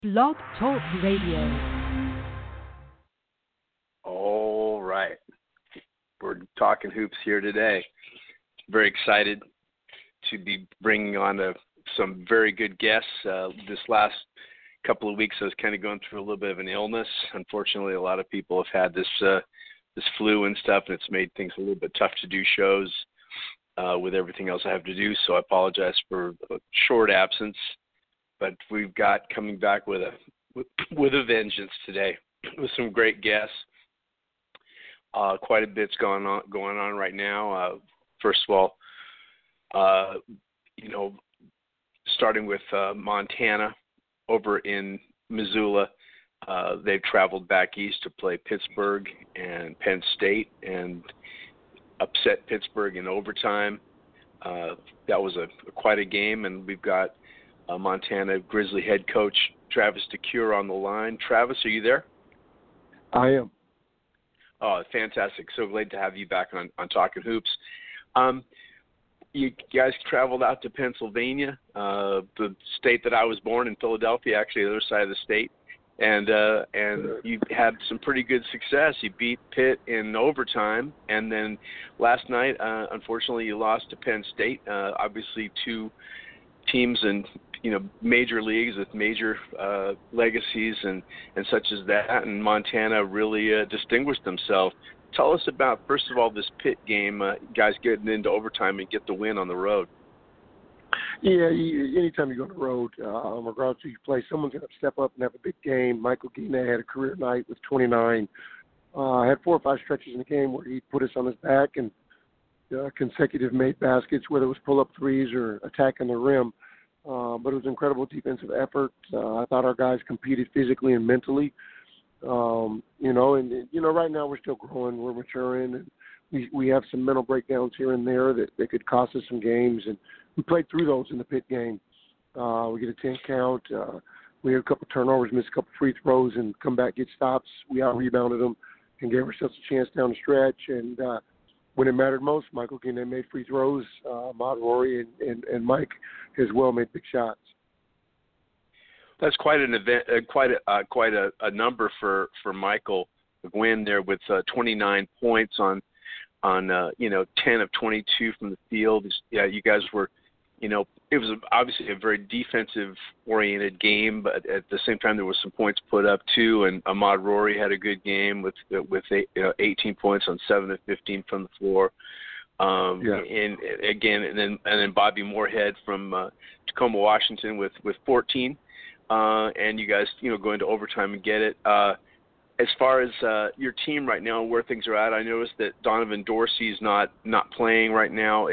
Blog Talk Radio. All right. We're talking hoops here today. Very excited to be bringing on some very good guests. This last couple of weeks I was kind of going through a little bit of an illness. Unfortunately, a lot of people have had this flu and stuff, and it's made things a little bit tough to do shows with everything else I have to do. So I apologize for a short absence. But we've got coming back with a vengeance today with some great guests. Quite a bit's going on right now. First of all, starting with Montana over in Missoula. They've traveled back east to play Pittsburgh and Penn State and upset Pittsburgh in overtime. That was quite a game, and we've got Montana Grizzly head coach Travis DeCuire on the line. Travis, are you there? I am. Oh, fantastic. So glad to have you back on Talking Hoops. You guys traveled out to Pennsylvania, the state that I was born in, Philadelphia, actually the other side of the state, and you had some pretty good success. You beat Pitt in overtime, and then last night, unfortunately, you lost to Penn State. Obviously, two teams in major leagues with major legacies and such as that, and Montana really distinguished themselves. Tell us about, first of all, this Pitt game, guys getting into overtime and get the win on the road. Yeah, anytime you go on the road, regardless of who you play, someone's going to step up and have a big game. Michael Guinea had a career night with 29. Had 4 or 5 stretches in the game where he put us on his back and consecutive made baskets, whether it was pull-up threes or attacking the rim. But it was incredible defensive effort. I thought our guys competed physically and mentally. Right now we're still growing, we're maturing, and we have some mental breakdowns here and there that could cost us some games, and we played through those in the Pitt game. We get a 10 count. We had a couple turnovers, missed a couple free throws, and come back, get stops. We out-rebounded them and gave ourselves a chance down the stretch. And when it mattered most, Michael Guinea made free throws. Ahmaad Rorie and Mike as well made big shots. That's quite an event, quite a number for Michael Gwynn there with 29 points on 10 of 22 from the field. Yeah, you guys were, it was obviously a very defensive oriented game, but at the same time there was some points put up too. And Ahmaad Rorie had a good game with 18 points on 7 of 15 from the floor. And then Bobby Moorhead from Tacoma, Washington with 14. And you guys, go into overtime and get it. As far as your team right now, where things are at, I noticed that Donovan Dorsey's not playing right now.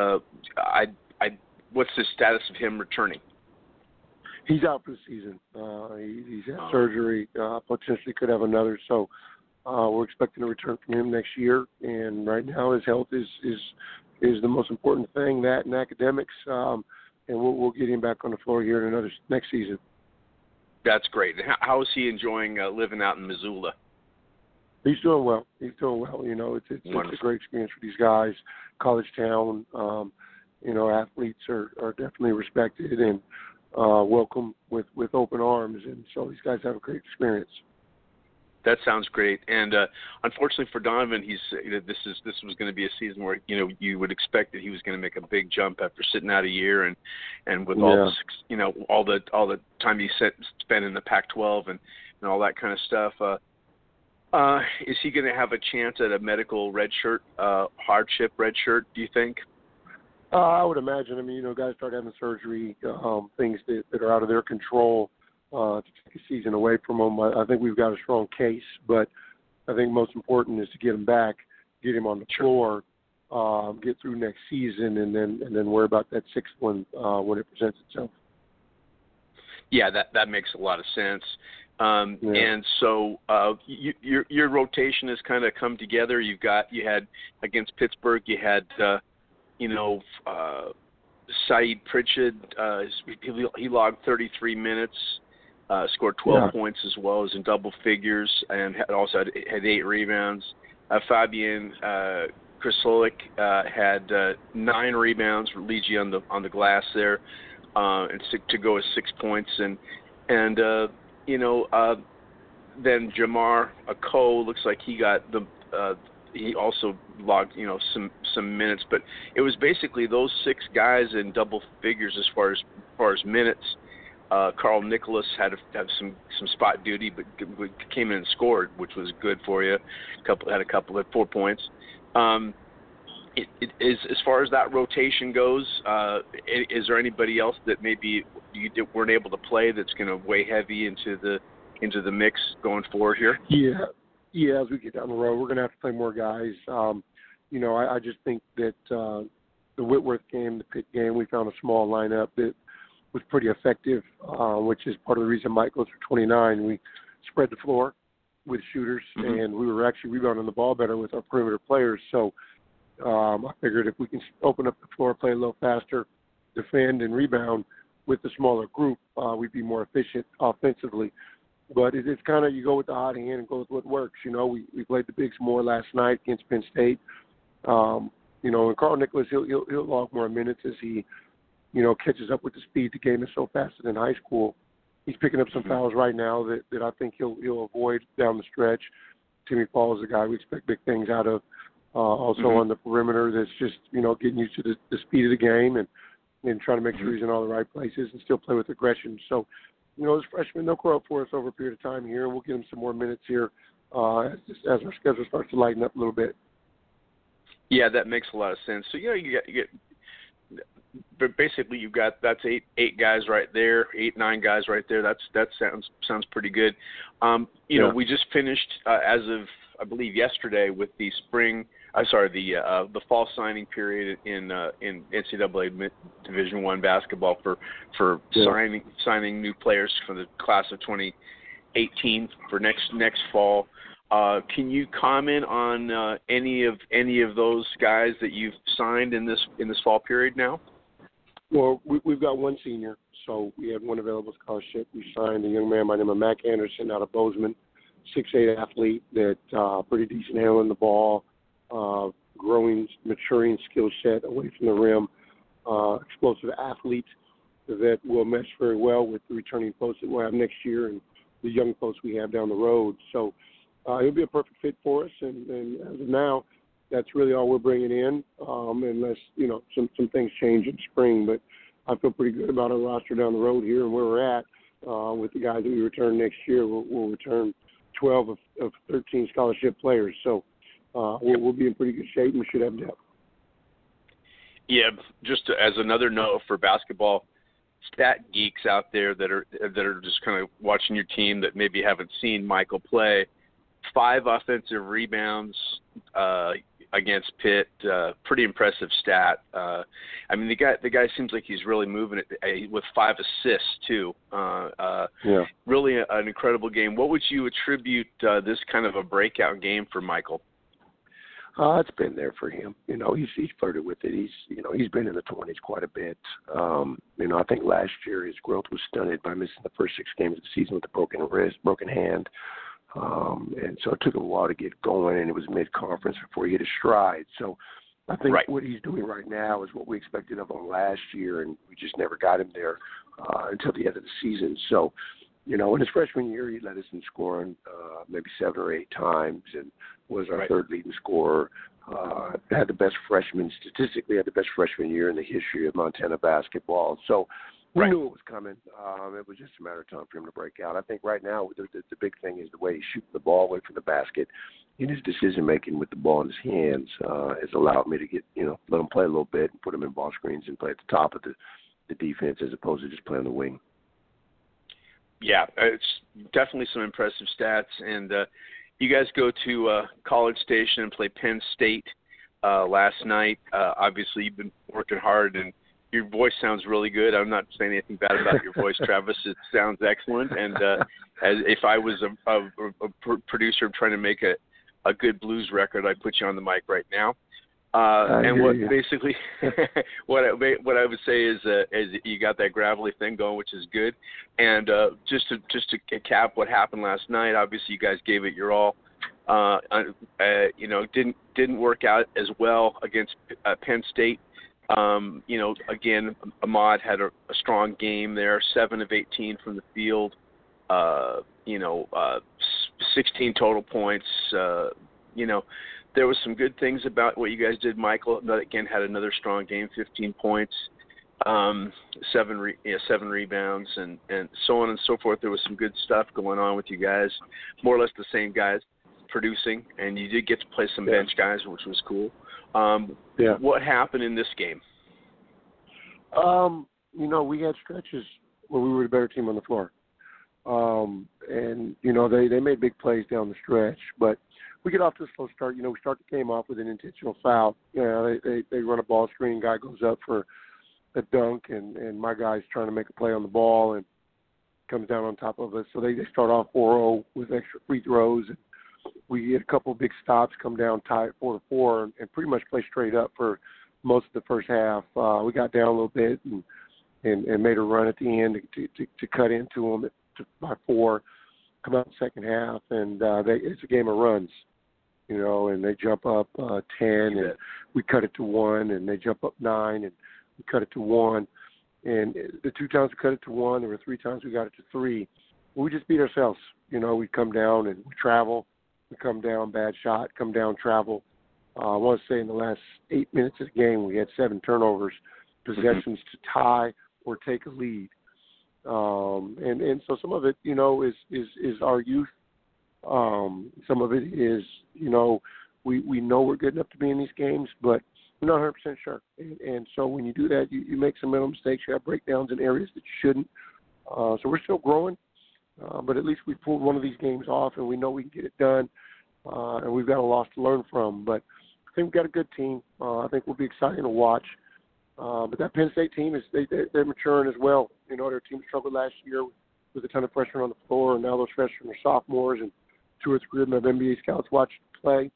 What's the status of him returning? He's out for the season. He's had surgery. Potentially could have another. So we're expecting a return from him next year. And right now his health is the most important thing. That and academics. And we'll get him back on the floor here in next season. That's great. How is he enjoying living out in Missoula? He's doing well. It's a great experience for these guys. College town, athletes are definitely respected and welcome with open arms, and so these guys have a great experience. That sounds great. And unfortunately for Donovan, this was going to be a season where you would expect that he was going to make a big jump after sitting out a year and with all the time he spent in the Pac-12 and all that kind of stuff. Is he going to have a chance at a medical hardship redshirt? Do you think? I would imagine. Guys start having surgery, things that are out of their control. To take a season away from him. I think we've got a strong case, but I think most important is to get him back, get him on the floor, get through next season, and then worry about that sixth one when it presents itself. Yeah, that makes a lot of sense. And so your rotation has kind of come together. You had against Pittsburgh, you had Saeed Pritchett. He logged 33 minutes. Scored 12 points as well as in double figures, and also had 8 rebounds. Fabian Krsolik had 9 rebounds, leads you on the glass there, and to go with 6 points. And And then Jamar Akoh looks like he got he also logged some minutes, but it was basically those 6 guys in double figures as far as minutes. Carl Nicholas had some spot duty, but came in and scored, which was good for you. Had 4 points. It is, as far as that rotation goes, is there anybody else that maybe you weren't able to play that's going to weigh heavy into the mix going forward here? Yeah. As we get down the road, we're going to have to play more guys. I just think that the Whitworth game, the Pitt game, we found a small lineup that was pretty effective, which is part of the reason Mike goes for 29. We spread the floor with shooters, and we were actually rebounding the ball better with our perimeter players. So I figured if we can open up the floor, play a little faster, defend and rebound with the smaller group, we'd be more efficient offensively. But it's kind of, you go with the hot hand and go with what works. We played the bigs more last night against Penn State. And Carl Nicholas, he'll log more minutes as he, catches up with the speed. The game is so faster than high school. He's picking up some fouls right now that I think he'll avoid down the stretch. Timmy Paul is a guy we expect big things out of. Also on the perimeter, that's just, getting used to the speed of the game and trying to make sure he's in all the right places and still play with aggression. So, as freshmen, they'll grow up for us over a period of time here, and we'll get them some more minutes here as our schedule starts to lighten up a little bit. Yeah, that makes a lot of sense. So, you get but basically that's eight guys right there, 8-9 guys right there. That sounds pretty good. We just finished as of, I believe, yesterday with the the fall signing period in NCAA Division I basketball for signing new players for the class of 2018 for next fall. Can you comment on any of those guys that you've signed in this fall period now? Well, we've got one senior, so we had one available scholarship. We signed a young man by the name of Mac Anderson out of Bozeman, 6'8" athlete that pretty decent handling the ball, growing, maturing skill set away from the rim, explosive athlete that will mesh very well with the returning posts that we'll have next year and the young posts we have down the road. So he'll be a perfect fit for us, and as of now, that's really all we're bringing in, unless, some things change in spring. But I feel pretty good about our roster down the road here and where we're at with the guys that we return next year. We'll return 12 of 13 scholarship players. So we'll be in pretty good shape, and we should have depth. Yeah, just as another note for basketball stat geeks out there that are just kind of watching your team that maybe haven't seen Michael play, 5 offensive rebounds against Pitt, pretty impressive stat. The guy seems like he's really moving it with 5 assists too. Really an incredible game. What would you attribute this kind of a breakout game for Michael? It's been there for him. He's flirted with it. He's been in the 20s quite a bit. I think last year his growth was stunted by missing the first 6 games of the season with a broken wrist, broken hand. And so it took him a while to get going, and it was mid-conference before he hit his stride. So I think what he's doing right now is what we expected of him last year, and we just never got him there until the end of the season. So, in his freshman year, he led us in scoring maybe 7 or 8 times and was our third leading scorer. Had the best freshman year in the history of Montana basketball. So we knew it was coming. It was just a matter of time for him to break out. I think right now the big thing is the way he's shooting the ball away from the basket. And his decision-making with the ball in his hands has allowed me to let him play a little bit and put him in ball screens and play at the top of the defense as opposed to just playing the wing. Yeah, it's definitely some impressive stats. And you guys go to College Station and play Penn State last night. Obviously, you've been working hard, and your voice sounds really good. I'm not saying anything bad about your voice, Travis. It sounds excellent. And if I was a producer trying to make a good blues record, I'd put you on the mic right now. Basically what I would say is you got that gravelly thing going, which is good. And just to cap what happened last night, obviously you guys gave it your all. Didn't work out as well against Penn State. Again, Ahmad had a strong game there, 7 of 18 from the field, 16 total points. There was some good things about what you guys did. Michael, again, had another strong game, 15 points, 7 rebounds, and so on and so forth. There was some good stuff going on with you guys, more or less the same guys producing, and you did get to play some bench guys, which was cool. What happened in this game? We had stretches where we were the better team on the floor. They made big plays down the stretch, but we get off to a slow start. We start the game off with an intentional foul. They run a ball screen, guy goes up for a dunk, and my guy's trying to make a play on the ball and comes down on top of us. So they start off 4-0 with extra free throws. And we get a couple of big stops, come down, tie it 4-4, and pretty much play straight up for most of the first half. We got down a little bit and made a run at the end to cut into them by 4, come out in the second half, and it's a game of runs, and they jump up 10, and we cut it to 1, and they jump up 9, and we cut it to 1. And the 2 times we cut it to 1, there were 3 times we got it to 3. We just beat ourselves. We come down and we travel. We come down, bad shot, come down, travel. I want to say in the last 8 minutes of the game, we had 7 turnovers, possessions to tie or take a lead. And so some of it, is our youth. Some of it is, we know we're good enough to be in these games, but we're not 100% sure. And so when you do that, you make some mental mistakes. You have breakdowns in areas that you shouldn't. So we're still growing, but at least we pulled one of these games off, and we know we can get it done. And we've got a loss to learn from. But I think we've got a good team. I think we'll be exciting to watch. But that Penn State team, they're maturing as well. Their team struggled last year with a ton of freshmen on the floor, and now those freshmen are sophomores, and 2 or 3 of them have NBA scouts watch play.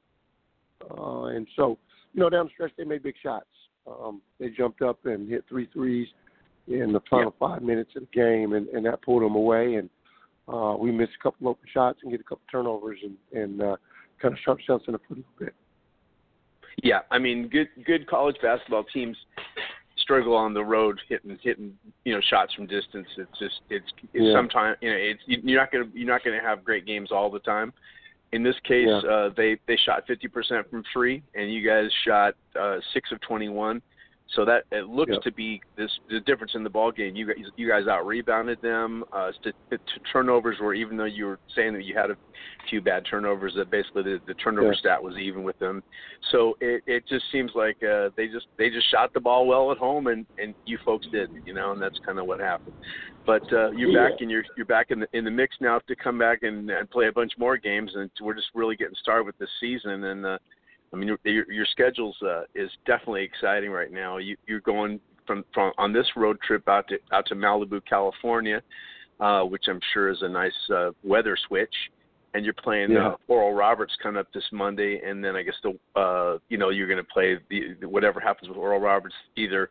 And so, down the stretch, they made big shots. They jumped up and hit 3 threes in the final 5 minutes of the game, and that pulled them away. And we missed a couple open shots and get a couple turnovers and kind of sharp ourselves in the foot a little bit. Yeah, I mean, good college basketball teams struggle on the road hitting shots from distance. It's sometimes you're not going to have great games all the time. In this case, they shot 50% from free, and you guys shot 6 of 21. So that it looks to be the difference in the ball game. You guys out rebounded them. Turnovers were, even though you were saying that you had a few bad turnovers, that basically the turnover stat was even with them. So it just seems like they just shot the ball well at home, and you folks didn't, and that's kind of what happened. But you're back, and you're back in the mix now to come back and play a bunch more games, and we're just really getting started with this season. And I mean, your schedules is definitely exciting right now. You're going from on this road trip out to Malibu, California, which I'm sure is a nice weather switch, and you're playing Oral Roberts coming up this Monday, and then I guess you're going to play whatever happens with Oral Roberts, either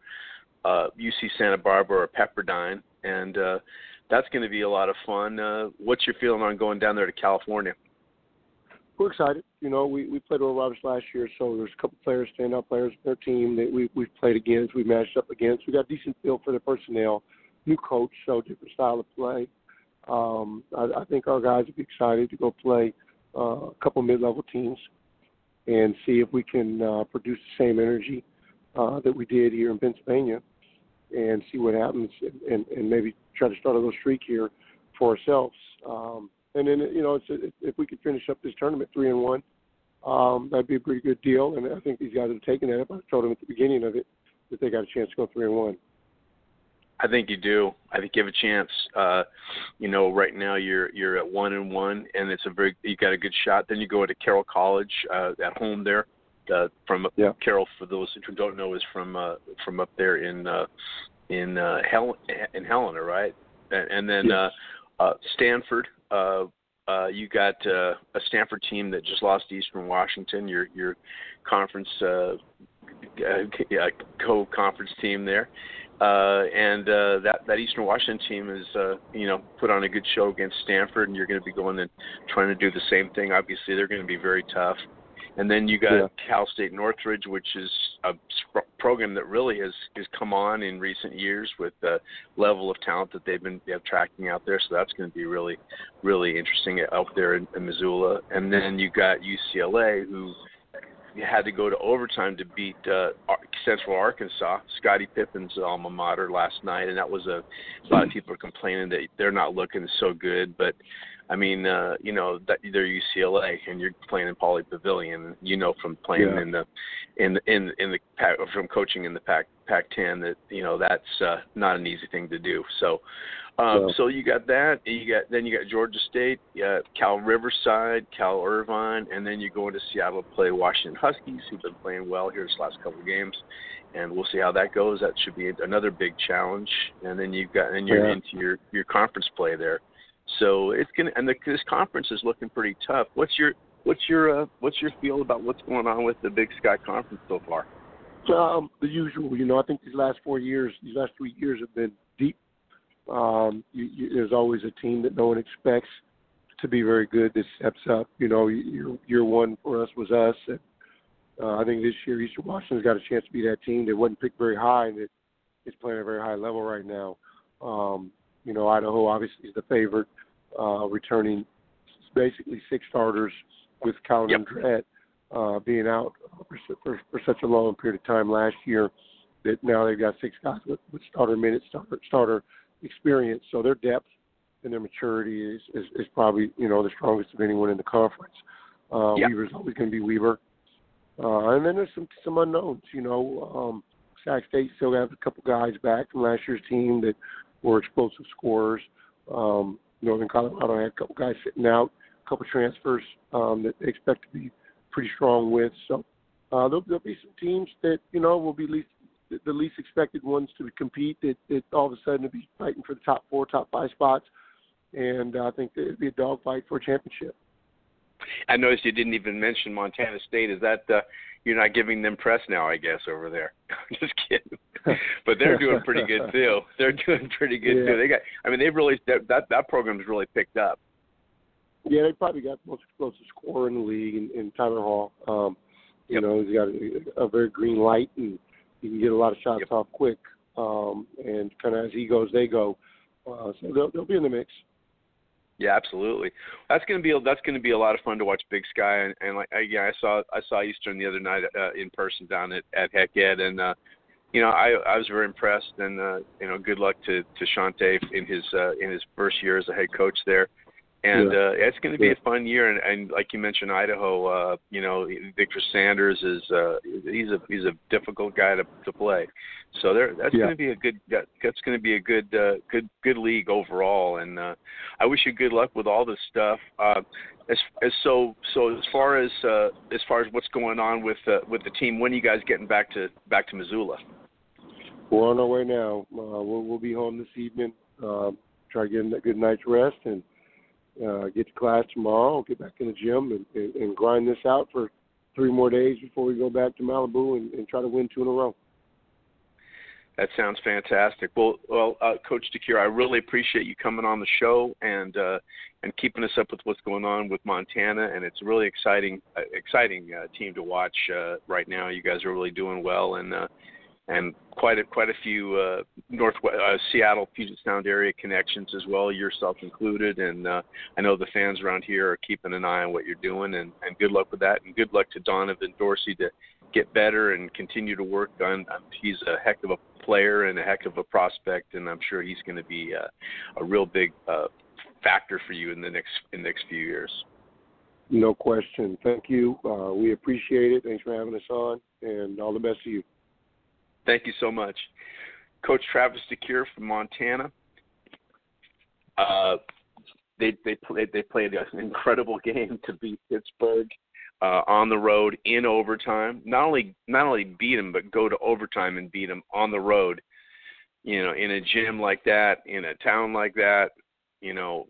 UC Santa Barbara or Pepperdine, and that's going to be a lot of fun. What's your feeling on going down there to California? We're excited. We played Oral Roberts last year, so there's a couple players, standout players on their team that we've played against, we've matched up against. We got a decent feel for their personnel, new coach, so different style of play. I think our guys would be excited to go play a couple mid-level teams and see if we can produce the same energy that we did here in Pennsylvania and see what happens and maybe try to start a little streak here for ourselves. And then, if we could finish up this tournament 3-1, that'd be a pretty good deal. And I think these guys have taken that up. I told them at the beginning of it that they got a chance to go 3-1. I think you do. I think you have a chance. Right now you're at 1-1, and you got a good shot. Then you go to Carroll College at home there. Carroll, for those who don't know, is from up there in Helena, right? And then Stanford. You got a Stanford team that just lost to Eastern Washington. Your conference co-conference team there, and that Eastern Washington team is put on a good show against Stanford, and you're going to be going and trying to do the same thing. Obviously, they're going to be very tough. And then you got Cal State Northridge, which is program that really has come on in recent years with the level of talent that they've been tracking out there. So that's going to be really, really interesting out there in Missoula. And then you got UCLA, who had to go to overtime to beat Central Arkansas, Scottie Pippen's alma mater, last night, and that was a lot of people are complaining that they're not looking so good, but I mean, you know, that they're UCLA and you're playing in Pauley Pavilion. You know, from playing in the from coaching in the Pac-10 that, you know, that's not an easy thing to do. So, so you got that. You got Georgia State, Cal Riverside, Cal Irvine, and then you go into Seattle to play Washington Huskies, who've been playing well here this last couple of games, and we'll see how that goes. That should be another big challenge. And then you're into your conference play there. So it's this conference is looking pretty tough. What's your feel about what's going on with the Big Sky Conference so far? The usual, you know. I think these last 3 years have been deep. There's always a team that no one expects to be very good that steps up. You know, year one for us was us. And, I think this year Eastern Washington's got a chance to be that team that wasn't picked very high and that is playing at a very high level right now. You know, Idaho obviously is the favorite, returning basically 6 starters with Colin Dredd being out for such a long period of time last year that now they've got 6 guys with starter minutes, starter experience. So their depth and their maturity is probably, you know, the strongest of anyone in the conference. Weaver's always going to be Weaver. And then there's some unknowns, you know. Sac State still have a couple guys back from last year's team that were explosive scorers. Northern Colorado had a couple guys sitting out, a couple transfers that they expect to be pretty strong with. So there'll be some teams that, you know, will be the least expected ones to compete that all of a sudden will be fighting for the top 4, top 5 spots. And I think it'll be a dogfight for a championship. I noticed you didn't even mention Montana State. Is that you're not giving them press now, I guess, over there? Just kidding. But they're doing pretty good too. They're doing pretty good too. They've really that program's really picked up. Yeah, they probably got the most explosive scorer in the league in Tyler Hall. You know, he's got a very green light and he can get a lot of shots off quick. And kind of as he goes, they go. So they'll be in the mix. Yeah, absolutely. That's going to be a lot of fun to watch Big Sky, and I saw Eastern the other night in person down at Heck Ed, and you know, I was very impressed, and you know, good luck to Shante in his first year as a head coach there. And it's going to be a fun year, and like you mentioned, Idaho. You know, Victor Sanders is he's a difficult guy to play. So that's going to be a good league overall. And I wish you good luck with all this stuff. As far as what's going on with the team, when are you guys getting back to Missoula? We're on our way now. We'll be home this evening. Try to get a good night's rest and. Get to class tomorrow, get back in the gym, and grind this out for 3 more days before we go back to Malibu and try to win 2 in a row. That sounds fantastic. Well, Coach DeCuire, I really appreciate you coming on the show and keeping us up with what's going on with Montana. And it's a really exciting team to watch right now. You guys are really doing well, and quite a few Seattle, Puget Sound area connections as well, yourself included. And I know the fans around here are keeping an eye on what you're doing, and good luck with that. And good luck to Donovan Dorsey to get better and continue to work on. He's a heck of a player and a heck of a prospect, and I'm sure he's going to be a real big factor for you in the next few years. No question. Thank you. We appreciate it. Thanks for having us on, and all the best to you. Thank you so much. Coach Travis DeCuire from Montana. They played an incredible game to beat Pittsburgh on the road in overtime. Not only beat them, but go to overtime and beat them on the road. You know, in a gym like that, in a town like that. You know,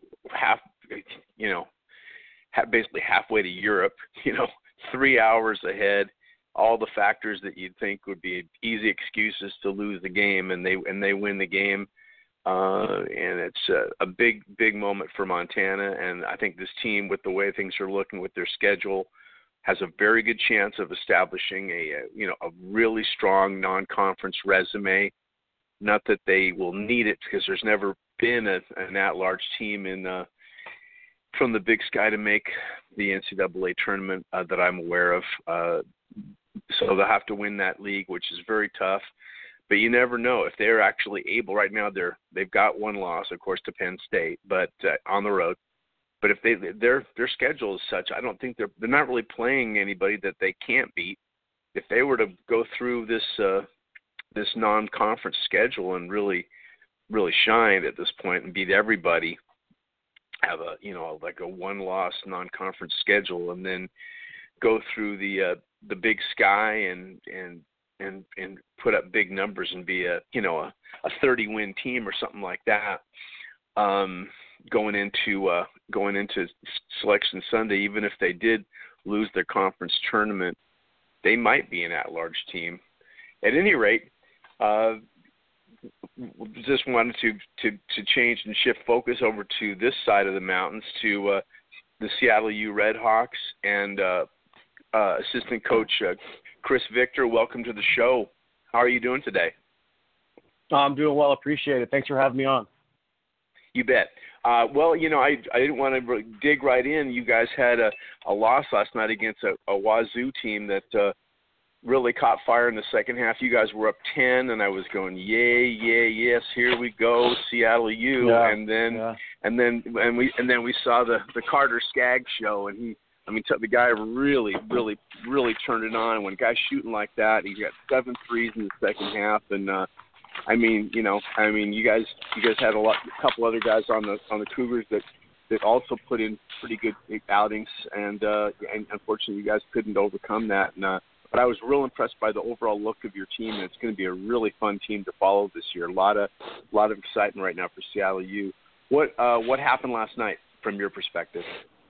basically halfway to Europe. You know, 3 hours ahead. All the factors that you'd think would be easy excuses to lose the game, and they win the game, and it's a big moment for Montana. And I think this team, with the way things are looking with their schedule, has a very good chance of establishing a really strong non-conference resume. Not that they will need it, because there's never been an at-large team from the Big Sky to make the NCAA tournament that I'm aware of. So they'll have to win that league, which is very tough. But you never know if they're actually able. Right now, they've got one loss, of course, to Penn State, but on the road. But if their schedule is such, I don't think they're not really playing anybody that they can't beat. If they were to go through this non-conference schedule and really shine at this point and beat everybody, have a one-loss non-conference schedule, and then go through the Big Sky and put up big numbers and be a 30-win team or something like that. Going into Selection Sunday, even if they did lose their conference tournament, they might be an at-large team. At any rate, just wanted to change and shift focus over to this side of the mountains, to the Seattle U Redhawks and assistant coach Chris Victor. Welcome to the show. How are you doing today? I'm doing well. Appreciate it. Thanks for having me on. You bet. Well, I didn't want to dig right in. You guys had a loss last night against a Wazoo team that really caught fire in the second half. You guys were up 10, and I was going, yay, yes, here we go, Seattle U. Yeah, and then we saw the Carter Skaggs show, and the guy really turned it on. And when a guy's shooting like that, he got 7 threes in the second half, and you guys had a couple other guys on the Cougars that also put in pretty good outings, and unfortunately you guys couldn't overcome that. But I was real impressed by the overall look of your team, and it's going to be a really fun team to follow this year. A lot of excitement right now for Seattle U. What happened last night from your perspective?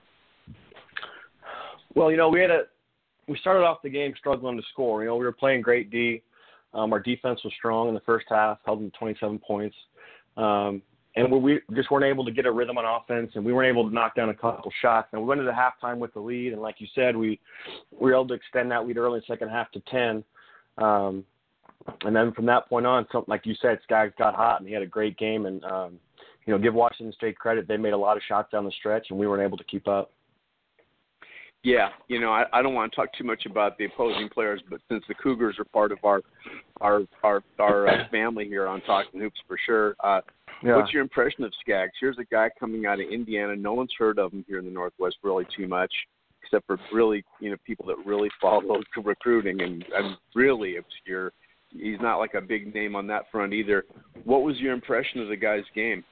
Well, we started off the game struggling to score. We were playing great D. Our defense was strong in the first half, held them to 27 points. And we just weren't able to get a rhythm on offense, and we weren't able to knock down a couple shots. And we went into halftime with the lead, and like you said, we were able to extend that lead early in the second half to 10. And then from that point on, like you said, Skaggs got hot, and he had a great game. And, give Washington State credit. They made a lot of shots down the stretch, and we weren't able to keep up. Yeah, I don't want to talk too much about the opposing players, but since the Cougars are part of our family here on Talking Hoops for sure, what's your impression of Skaggs? Here's a guy coming out of Indiana. No one's heard of him here in the Northwest really too much, except for really people that really follow recruiting and really obscure. He's not like a big name on that front either. What was your impression of the guy's game?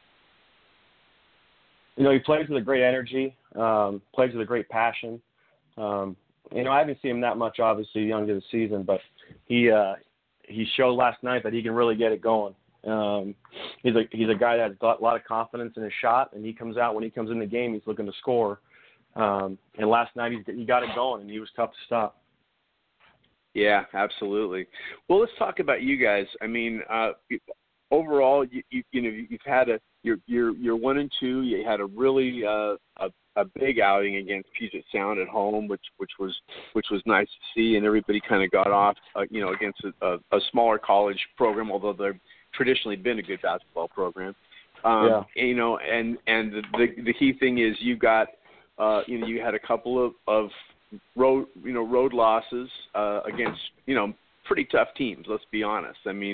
He plays with a great energy, plays with a great passion. I haven't seen him that much, obviously, young to the season, but he showed last night that he can really get it going. He's a guy that has got a lot of confidence in his shot, and when he comes in the game, he's looking to score. And last night he got it going, and he was tough to stop. Yeah, absolutely. Well, let's talk about you guys. Overall, you've had you're 1-2. You had a really a big outing against Puget Sound at home, which was nice to see, and everybody kind of got off, against a smaller college program, although they've traditionally been a good basketball program. And the key thing is you got, you had a couple of road losses against pretty tough teams. Let's be honest.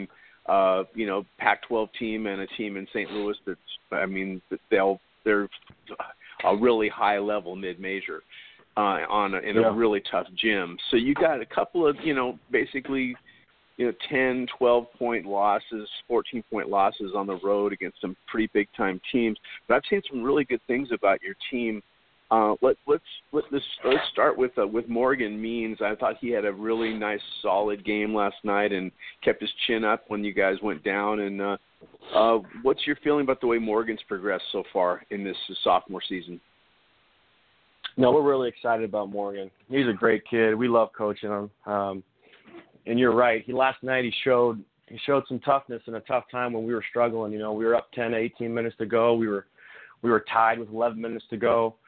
Pac-12 team and a team in St. Louis they're a really high level mid-major in a really tough gym. So you got a couple of basically 10, 12-point losses, 14-point losses on the road against some pretty big-time teams. But I've seen some really good things about your team. Let's start with Morgan Means. I thought he had a really nice, solid game last night and kept his chin up when you guys went down. And what's your feeling about the way Morgan's progressed so far in this sophomore season? No, we're really excited about Morgan. He's a great kid. We love coaching him. And you're right. Last night he showed some toughness in a tough time when we were struggling. We were up 10, 18 minutes to go. We were tied with 11 minutes to go.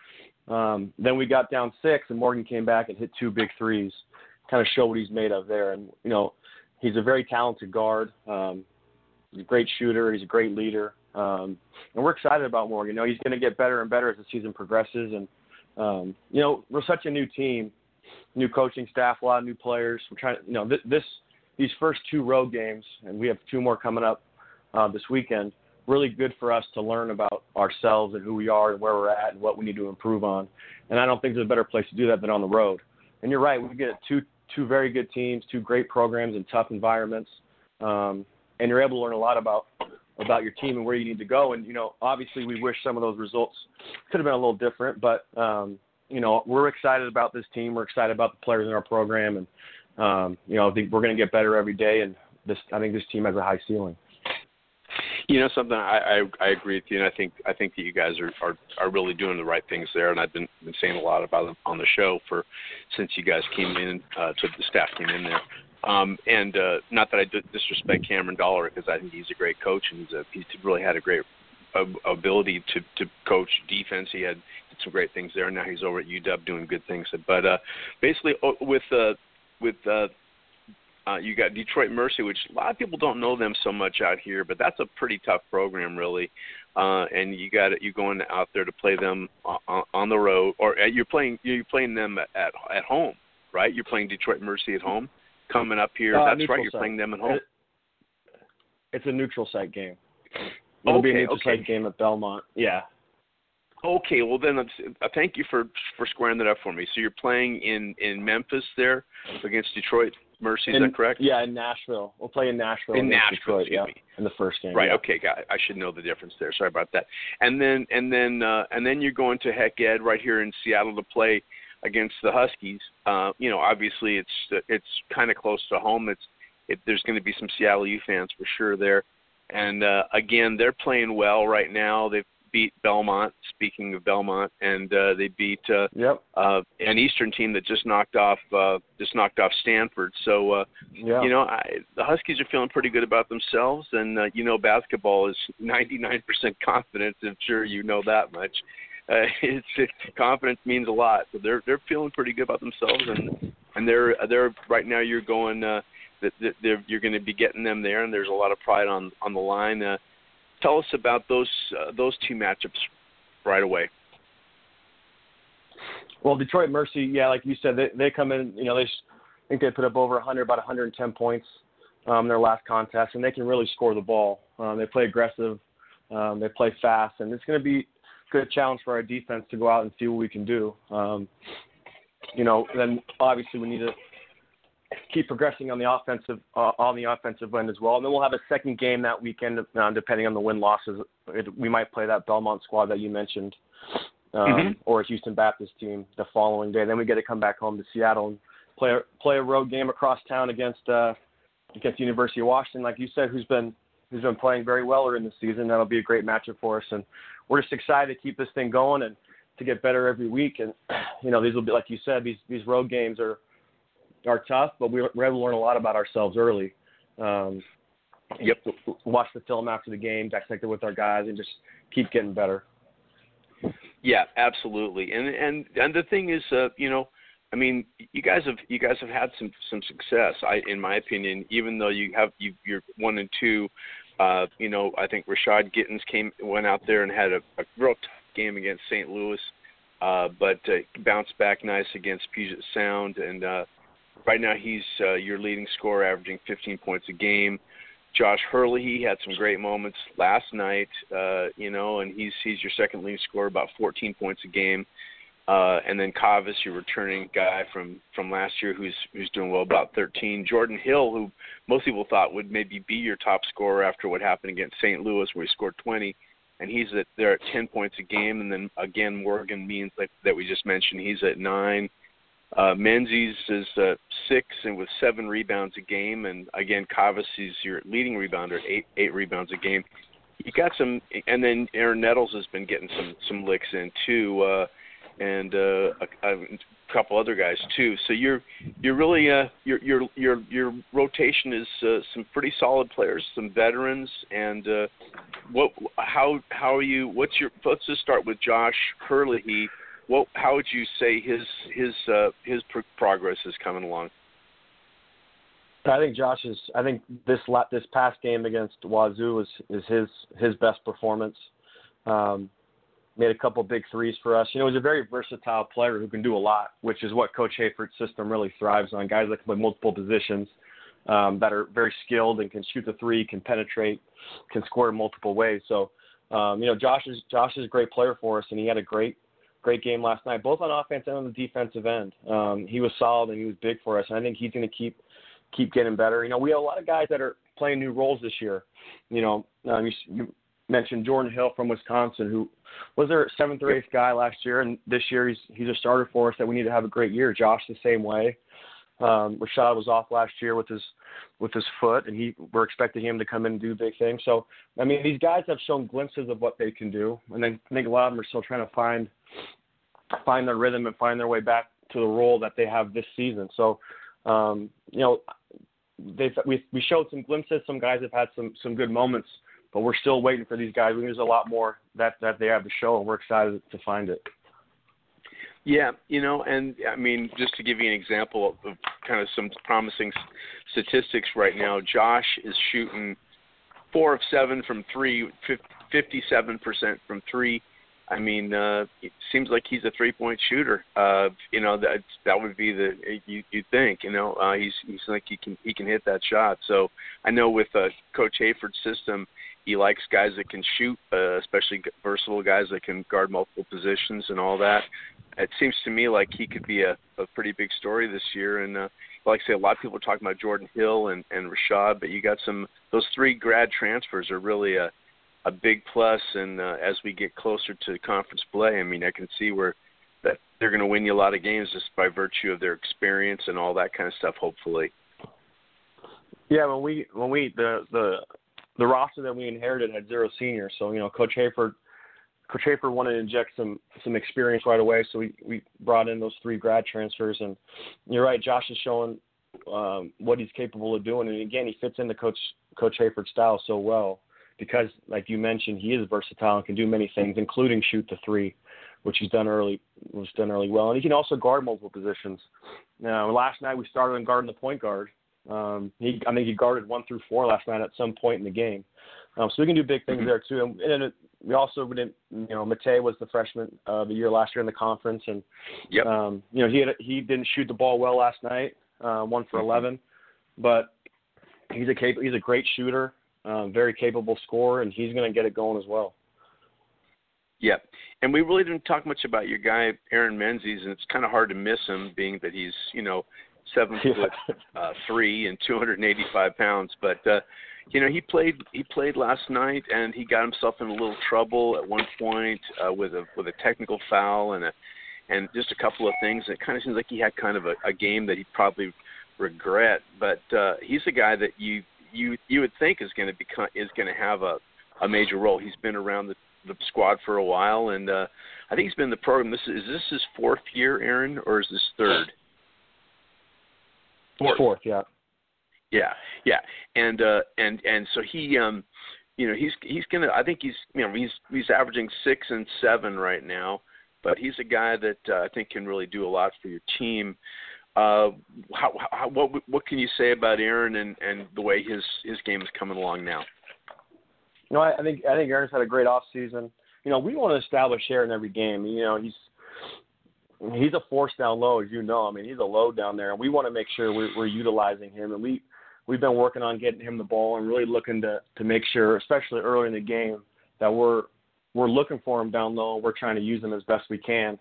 Then we got down 6, and Morgan came back and hit 2 big threes, kind of show what he's made of there. And, he's a very talented guard. He's a great shooter. He's a great leader. And we're excited about Morgan. He's going to get better and better as the season progresses. And, we're such a new team, new coaching staff, a lot of new players. We're trying to, these first 2 road games, and we have 2 more coming up this weekend, really good for us to learn about ourselves and who we are and where we're at and what we need to improve on. And I don't think there's a better place to do that than on the road. And you're right, we get two very good teams, 2 great programs in tough environments, and you're able to learn a lot about your team and where you need to go. And, obviously we wish some of those results could have been a little different, but, we're excited about this team. We're excited about the players in our program. And, I think we're going to get better every day. And I think this team has a high ceiling. Something I agree with you, and I think that you guys are really doing the right things there, and I've been saying a lot about it on the show since you guys came in, the staff came in there, and not that I disrespect Cameron Dollar, because I think he's a great coach, and he's really had a great ability to coach defense. He did some great things there, and now he's over at UW doing good things. But basically, with you got Detroit Mercy, which a lot of people don't know them so much out here, but that's a pretty tough program, really. And you're going out there to play them on the road, or you're playing them at home, right? You're playing Detroit Mercy at home coming up here. That's right. You're playing them at home. It's a neutral site game. It'll be a neutral site game at Belmont. Yeah. Okay, well then, thank you for squaring that up for me. So you're playing in Memphis there against Detroit Mercy, is that correct? Yeah, in Nashville. We'll play in Nashville. In Nashville, Detroit, in the first game. Right. Yeah. Okay. I should know the difference there. Sorry about that. And then you're going to Heck Ed right here in Seattle to play against the Huskies. Obviously it's kind of close to home. There's going to be some Seattle U fans for sure there. And again, they're playing well right now. They've beat Belmont. Speaking of Belmont, and they beat an Eastern team that just knocked off Stanford. So the Huskies are feeling pretty good about themselves, and basketball is 99% confidence. I'm sure you know that much. Confidence means a lot. So they're feeling pretty good about themselves, and they're right now. You're going you're going to be getting them there, and there's a lot of pride on the line. Tell us about those 2 matchups right away. Well, Detroit Mercy, like you said, they come in. I think they put up over 100, about 110 points in their last contest, and they can really score the ball. They play aggressive, they play fast, and it's going to be a good challenge for our defense to go out and see what we can do. Then obviously we need to keep progressing on the offensive end as well. And then we'll have a second game that weekend, depending on the win-losses. We might play that Belmont squad that you mentioned, or a Houston Baptist team the following day. Then we get to come back home to Seattle and play a road game across town against the University of Washington, like you said, who's been playing very well early in the season. That'll be a great matchup for us, and we're just excited to keep this thing going and to get better every week. And these will be, like you said, these road games are tough, but we're able to learn a lot about ourselves early. Watch the film after the game, dissect it with our guys, and just keep getting better. Yeah, absolutely. And the thing is, you guys have had some success. In my opinion, even though you're 1 and 2, I think Rashad Gittins went out there and had a real tough game against St. Louis, but bounced back nice against Puget Sound, and right now he's your leading scorer, averaging 15 points a game. Josh Hurley, he had some great moments last night, and he's your second leading scorer, about 14 points a game. And then Kavis, your returning guy from last year, who's doing well, about 13. Jordan Hill, who most people thought would maybe be your top scorer after what happened against St. Louis, where he scored 20, and he's there at 10 points a game. And then again, Morgan Means, that we just mentioned, he's at 9. Menzies is 6 and with 7 rebounds a game, and again, Kavis is your leading rebounder at 8 rebounds a game. You got some, and then Aaron Nettles has been getting some licks in too, and a couple other guys too. So you're really your rotation is some pretty solid players, some veterans, and how are you? Let's just start with Josh Hurley. how would you say his progress is coming along? I think this past game against Wazoo is his best performance. Made a couple big threes for us. He's a very versatile player who can do a lot, which is what Coach Hayford's system really thrives on. Guys that can play multiple positions, that are very skilled and can shoot the three, can penetrate, can score in multiple ways. So, Josh is a great player for us, and he had a great game last night, both on offense and on the defensive end. He was solid and he was big for us, and I think he's going to keep getting better. We have a lot of guys that are playing new roles this year. You mentioned Jordan Hill from Wisconsin, who was their 7th or 8th guy last year, and this year he's a starter for us that we need to have a great year. Josh the same way. Rashad was off last year with his foot, and we're expecting him to come in and do big things. So, these guys have shown glimpses of what they can do, and I think a lot of them are still trying to find their rhythm and find their way back to the role that they have this season. So, we showed some glimpses. Some guys have had some good moments, but we're still waiting for these guys. There's a lot more that they have to show, and we're excited to find it. Yeah, and just to give you an example of kind of some promising statistics right now, Josh is shooting 4 of 7 from 3, 57% from 3. It seems like he's a 3-point shooter. That would be you'd think. He's like he can hit that shot. So I know with Coach Hayford's system, he likes guys that can shoot, especially versatile guys that can guard multiple positions and all that. It seems to me like he could be a pretty big story this year. And like I say, a lot of people are talking about Jordan Hill and Rashad, but you got those 3 grad transfers are really a big plus. And as we get closer to conference play, I can see that they're going to win you a lot of games just by virtue of their experience and all that kind of stuff, hopefully. Yeah, the roster that we inherited had 0 seniors. So, Coach Hayford wanted to inject some experience right away, so we brought in those 3 grad transfers. And you're right, Josh is showing what he's capable of doing. And, again, he fits into Coach Hayford's style so well because, like you mentioned, he is versatile and can do many things, including shoot the 3, which was done early well. And he can also guard multiple positions. Now, last night we started him guarding the point guard. I think he guarded 1 through 4 last night at some point in the game. So we can do big things there too. And we also didn't, Matei was the freshman of the year last year in the conference, and yep. He didn't shoot the ball well last night, 1 for 11, but he's a great shooter, very capable scorer, and he's going to get it going as well. Yeah, and we really didn't talk much about your guy Aaron Menzies, and it's kind of hard to miss him, being that he's 7'3" and 285 pounds. But he played last night, and he got himself in a little trouble at one point with a technical foul and just a couple of things. It kind of seems like he had kind of a game that he'd probably regret. But he's a guy that you would think is going to have a major role. He's been around the squad for a while, and I think he's been in the program. Is this his 4th year, Aaron, or is this 3rd? Fourth, yeah. Yeah, and so he, he's gonna. I think he's averaging 6 and 7 right now, but he's a guy that I think can really do a lot for your team. What can you say about Aaron and the way his game is coming along now? I think Aaron's had a great off season. We want to establish Aaron every game. He's a force down low, as you know. He's a load down there, and we want to make sure we're utilizing him. And we've been working on getting him the ball and really looking to make sure, especially early in the game, that we're looking for him down low. We're trying to use him as best we can.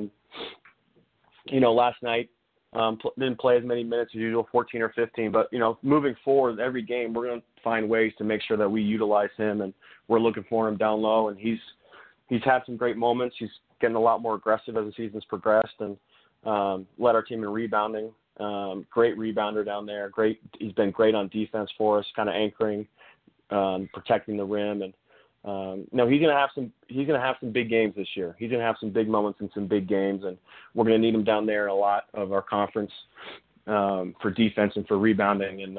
Last night didn't play as many minutes as usual, 14 or 15. But moving forward, every game we're going to find ways to make sure that we utilize him, and we're looking for him down low. And he's had some great moments. He's getting a lot more aggressive as the season's progressed, and led our team in rebounding. Great rebounder down there. He's been great on defense for us, kind of anchoring, protecting the rim, and he's gonna have some big games this year. He's gonna have some big moments and some big games, and we're gonna need him down there in a lot of our conference for defense and for rebounding. And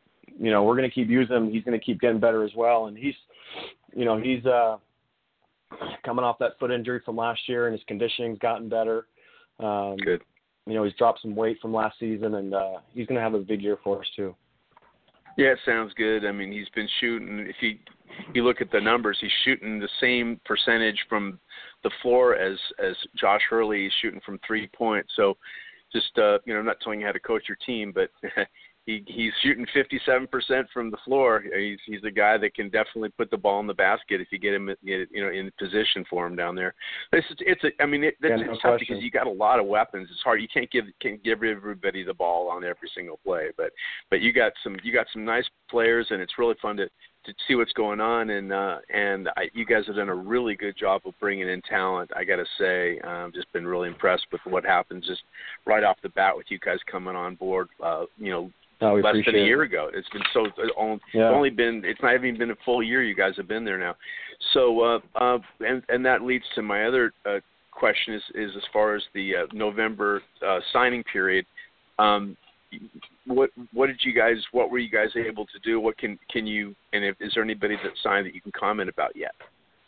we're gonna keep using him. He's gonna keep getting better as well, and he's coming off that foot injury from last year, and his conditioning's gotten better. Good. He's dropped some weight from last season, and he's going to have a big year for us too. Yeah, it sounds good. I mean, he's been shooting. If you look at the numbers, he's shooting the same percentage from the floor as Josh Hurley. He's shooting from 3-point. So, just I'm not telling you how to coach your team, but he's shooting 57% from the floor. He's a guy that can definitely put the ball in the basket if you get him in position for him down there. It's tough because you got a lot of weapons. It's hard. You can't give everybody the ball on every single play, but you got some nice players, and it's really fun to see what's going on. And you guys have done a really good job of bringing in talent. I got to say, I've just been really impressed with what happens just right off the bat with you guys coming on board. Less than a year ago. It's been it's not even been a full year you guys have been there now. So and that leads to my other question is as far as the November signing period. What were you guys able to do? What can you, and is there anybody that signed that you can comment about yet?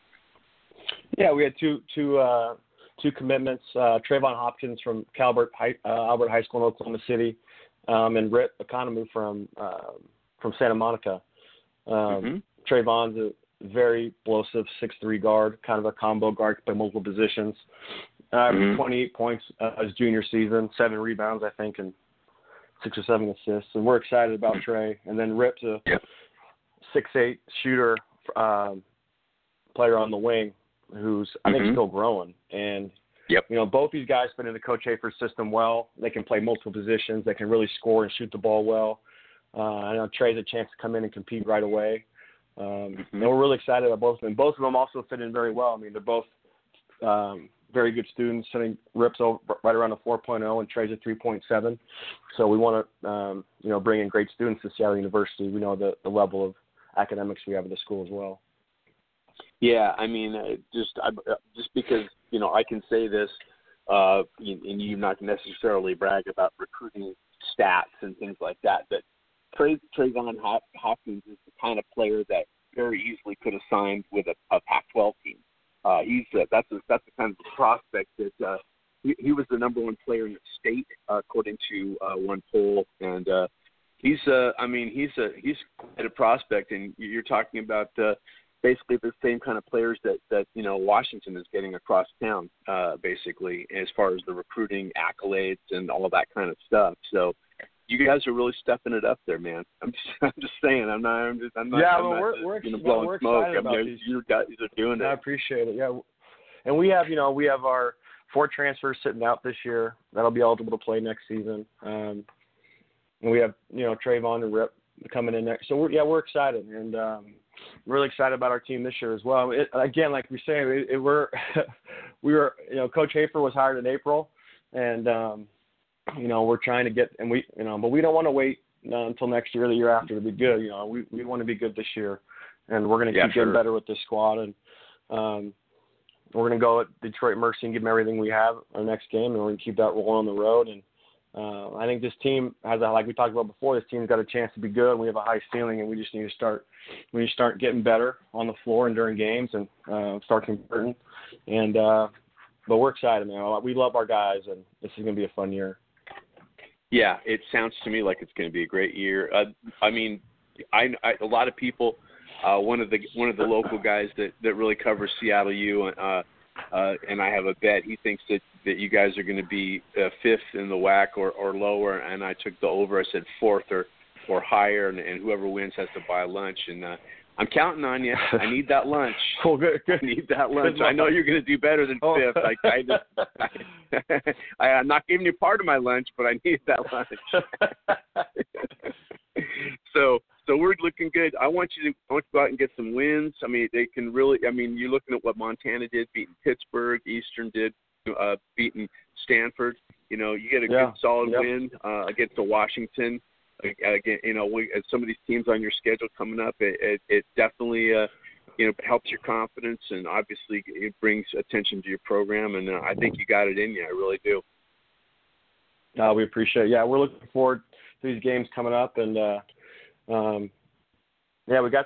Yeah, we had two commitments. Trayvon Hopkins from Albert High School in Oklahoma City. And Rip Economou from Santa Monica. Trayvon's a very explosive 6'3" guard, kind of a combo guard, can play multiple positions. 28 points his junior season, 7 rebounds, I think, and 6 or 7 assists. And we're excited about Trey. And then Rip's a 6'8" shooter player on the wing who's, I think, still growing. And both these guys fit into Coach Hafer's system well. They can play multiple positions. They can really score and shoot the ball well. I know Trey's a chance to come in and compete right away. And we're really excited about both of them. Both of them also fit in very well. I mean, they're both very good students. I think Rip's right around a 4.0 and Trey's a 3.7. So we want to, bring in great students to Seattle University. We know the level of academics we have at the school as well. Yeah, I mean, just because, I can say this, and you not necessarily brag about recruiting stats and things like that, but Trayvon Hopkins is the kind of player that very easily could have signed with a Pac-12 team. That's the kind of prospect that he was the number one player in the state, according to one poll, and he's quite a prospect, and you're talking about basically the same kind of players that Washington is getting across town, basically, as far as the recruiting accolades and all of that kind of stuff. So you guys are really stepping it up there, man. I'm just saying. We're excited about these. You guys are doing it. I appreciate it. Yeah, and we have our 4 transfers sitting out this year that'll be eligible to play next season. And we have Trayvon and Rip coming in next. So we're excited, and really excited about our team this year as well. Again, like we say, Coach Hafer was hired in April, and we're trying to get, and but we don't want to wait until next year or the year after to be good. We want to be good this year, and we're going to keep getting better with this squad, and we're going to go at Detroit Mercy and give them everything we have our next game, and we're going to keep that rolling on the road. And I think this team has, like we talked about before, this team's got a chance to be good. We have a high ceiling, and we just need to start. We need to start getting better on the floor and during games, and start converting. And but we're excited, man. We love our guys, and this is going to be a fun year. Yeah, it sounds to me like it's going to be a great year. I mean, a lot of people. One of the local guys that really covers Seattle U, and I have a bet. He thinks that you guys are going to be 5th in the WAC or lower, and I took the over. I said 4th or higher, and whoever wins has to buy lunch. And I'm counting on you. I need that lunch. Oh, good. I need that lunch. I know you're going to do better than 5th. I'm not giving you part of my lunch, but I need that lunch. So we're looking good. I want you to go out and get some wins. I mean, they can really. I mean, you're looking at what Montana did, beating Pittsburgh. Eastern did, beating Stanford. You get a good solid win against the Washington. Again, some of these teams on your schedule coming up, it definitely helps your confidence, and obviously it brings attention to your program. And I think you got it in you. I really do. We appreciate it. Yeah, we're looking forward to these games coming up, and Yeah, we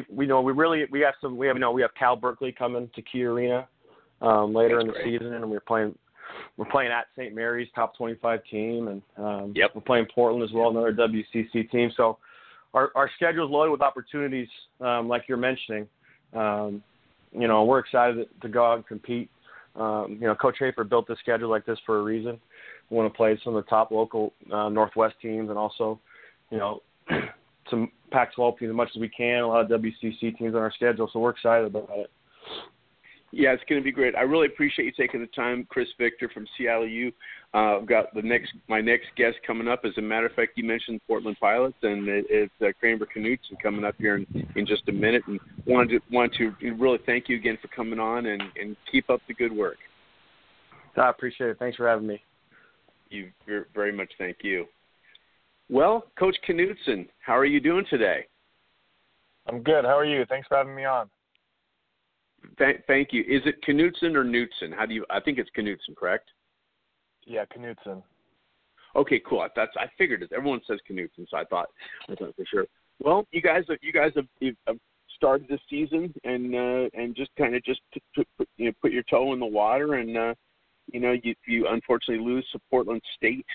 have Cal Berkeley coming to Key Arena later in the season, and we're playing at St. Mary's, top 25 team, and we're playing Portland as well, another WCC team. So our schedule is loaded with opportunities, like you're mentioning. We're excited to go out and compete. Coach Hafer built this schedule like this for a reason. We want to play some of the top local Northwest teams, and also, some Pac-12 teams as much as we can. A lot of WCC teams on our schedule, so we're excited about it. Yeah, it's going to be great. I really appreciate you taking the time, Chris Victor from Seattle U. I've got my next guest coming up. As a matter of fact, you mentioned Portland Pilots, and it's Kramer Knutson coming up here in just a minute. And want to really thank you again for coming on and keep up the good work. I appreciate it. Thanks for having me. You very much. Thank you. Well, Coach Knutson, how are you doing today? I'm good. How are you? Thanks for having me on. Thank you. Is it Knutson or Knutson? I think it's Knutson, correct? Yeah, Knutson. Okay, cool. I figured it. Everyone says Knutson, so I thought for sure. Well, you guys have started the season and just kind of put your toe in the water, and you unfortunately lose to Portland State.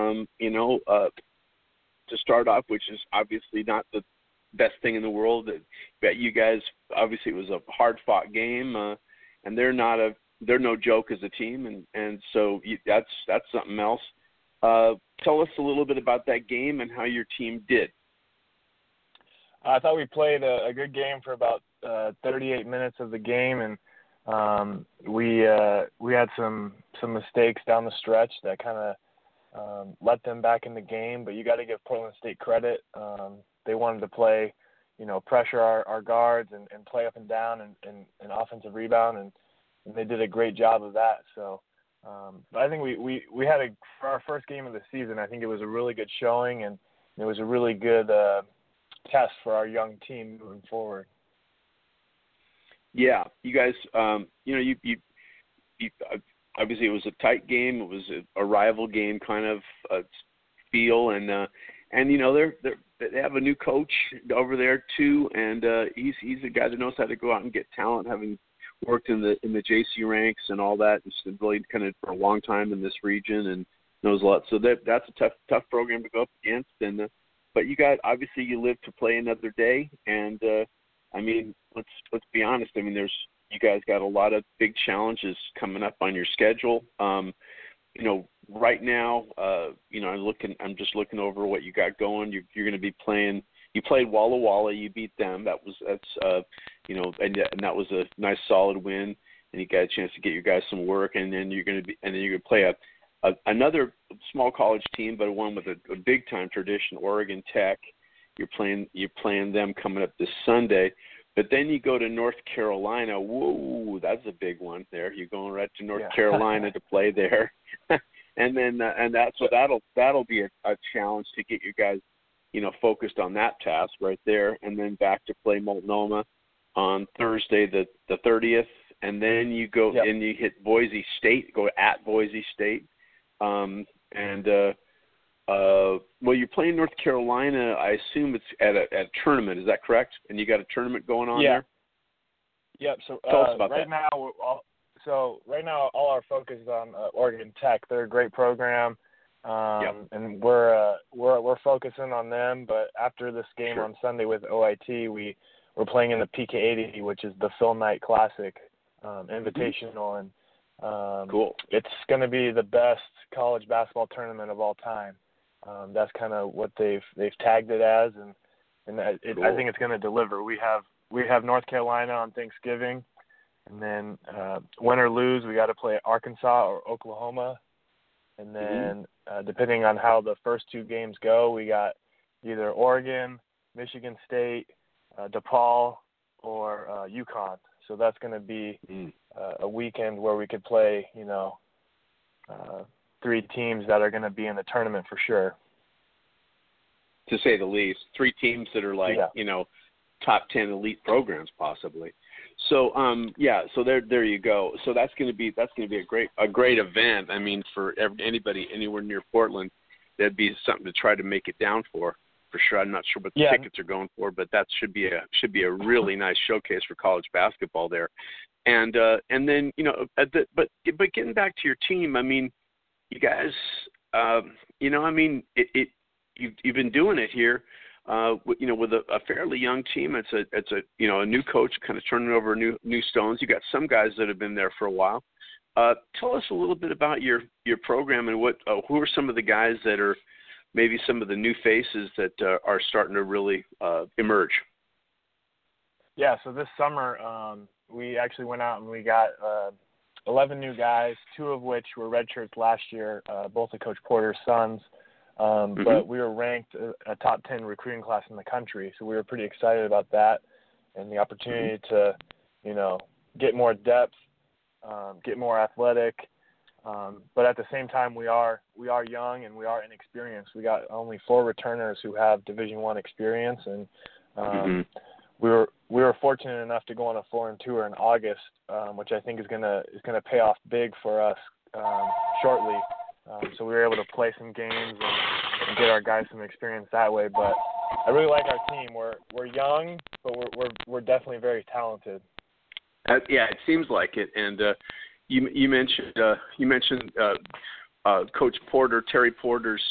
To start off, which is obviously not the best thing in the world. But you guys, obviously, it was a hard-fought game, and they're no joke as a team, and so that's something else. Tell us a little bit about that game and how your team did. I thought we played a good game for about 38 minutes of the game, and we had some mistakes down the stretch that kind of let them back in the game, but you got to give Portland State credit. They wanted to play, pressure our guards and play up and down and offensive rebound, and they did a great job of that. So, but I think we had for our first game of the season, I think it was a really good showing, and it was a really good test for our young team moving forward. Yeah, you guys, you obviously, it was a tight game. It was a rival game kind of feel, and they have a new coach over there too, and he's a guy that knows how to go out and get talent, having worked in the JC ranks and all that. He's really kind of for a long time in this region and knows a lot. So that's a tough program to go up against. And but obviously you live to play another day, and let's be honest. You guys got a lot of big challenges coming up on your schedule. Right now, I'm just looking over what you got going. You're going to be playing. You played Walla Walla. You beat them. And that was a nice solid win. And you got a chance to get your guys some work. And then you're going to play another small college team, but one with a big time tradition, Oregon Tech. You're playing them coming up this Sunday. But then you go to North Carolina. Whoa, that's a big one there. You're going right to North Carolina to play there. And then that'll be a challenge to get you guys, focused on that task right there. And then back to play Multnomah on Thursday the 30th. And then you go and you hit Boise State, go at Boise State. You're playing North Carolina. I assume it's at a tournament. Is that correct? And you got a tournament going on there? Yep. So tell us about that. Right now, all our focus is on Oregon Tech. They're a great program, and we're focusing on them. But after this game on Sunday with OIT, we're playing in the PK80, which is the Phil Knight Classic Invitational, and cool. It's going to be the best college basketball tournament of all time. That's kind of what they've tagged it as, and cool. I think it's going to deliver. We have North Carolina on Thanksgiving, and then win or lose, we got to play Arkansas or Oklahoma, and then depending on how the first two games go, we got either Oregon, Michigan State, DePaul, or UConn. So that's going to be a weekend where we could play, three teams that are going to be in the tournament for sure. To say the least, three teams that are top 10 elite programs possibly. So so there you go. So that's going to be a great event. For anybody anywhere near Portland, that'd be something to try to make it down for. for sure. I'm not sure what the tickets are going for, but that should be a really nice showcase for college basketball there. And then but getting back to your team, I mean, you guys, you've been doing it here, with a fairly young team. It's a new coach kind of turning over new stones. You got some guys that have been there for a while. Tell us a little bit about your program and who are some of the guys that are maybe some of the new faces that are starting to really emerge. Yeah, so this summer we actually went out and we got 11 new guys, 2 of which were redshirts last year, both of Coach Porter's sons. But we were ranked a top 10 recruiting class in the country, so we were pretty excited about that and the opportunity to, get more depth, get more athletic. But at the same time, we are young and we are inexperienced. We got only 4 returners who have Division I experience, and we were fortunate enough to go on a foreign tour in August, which I think is gonna pay off big for us shortly. So we were able to play some games and get our guys some experience that way. But I really like our team. We're young, but we're definitely very talented. Yeah, it seems like it. And you mentioned Coach Porter, Terry Porter's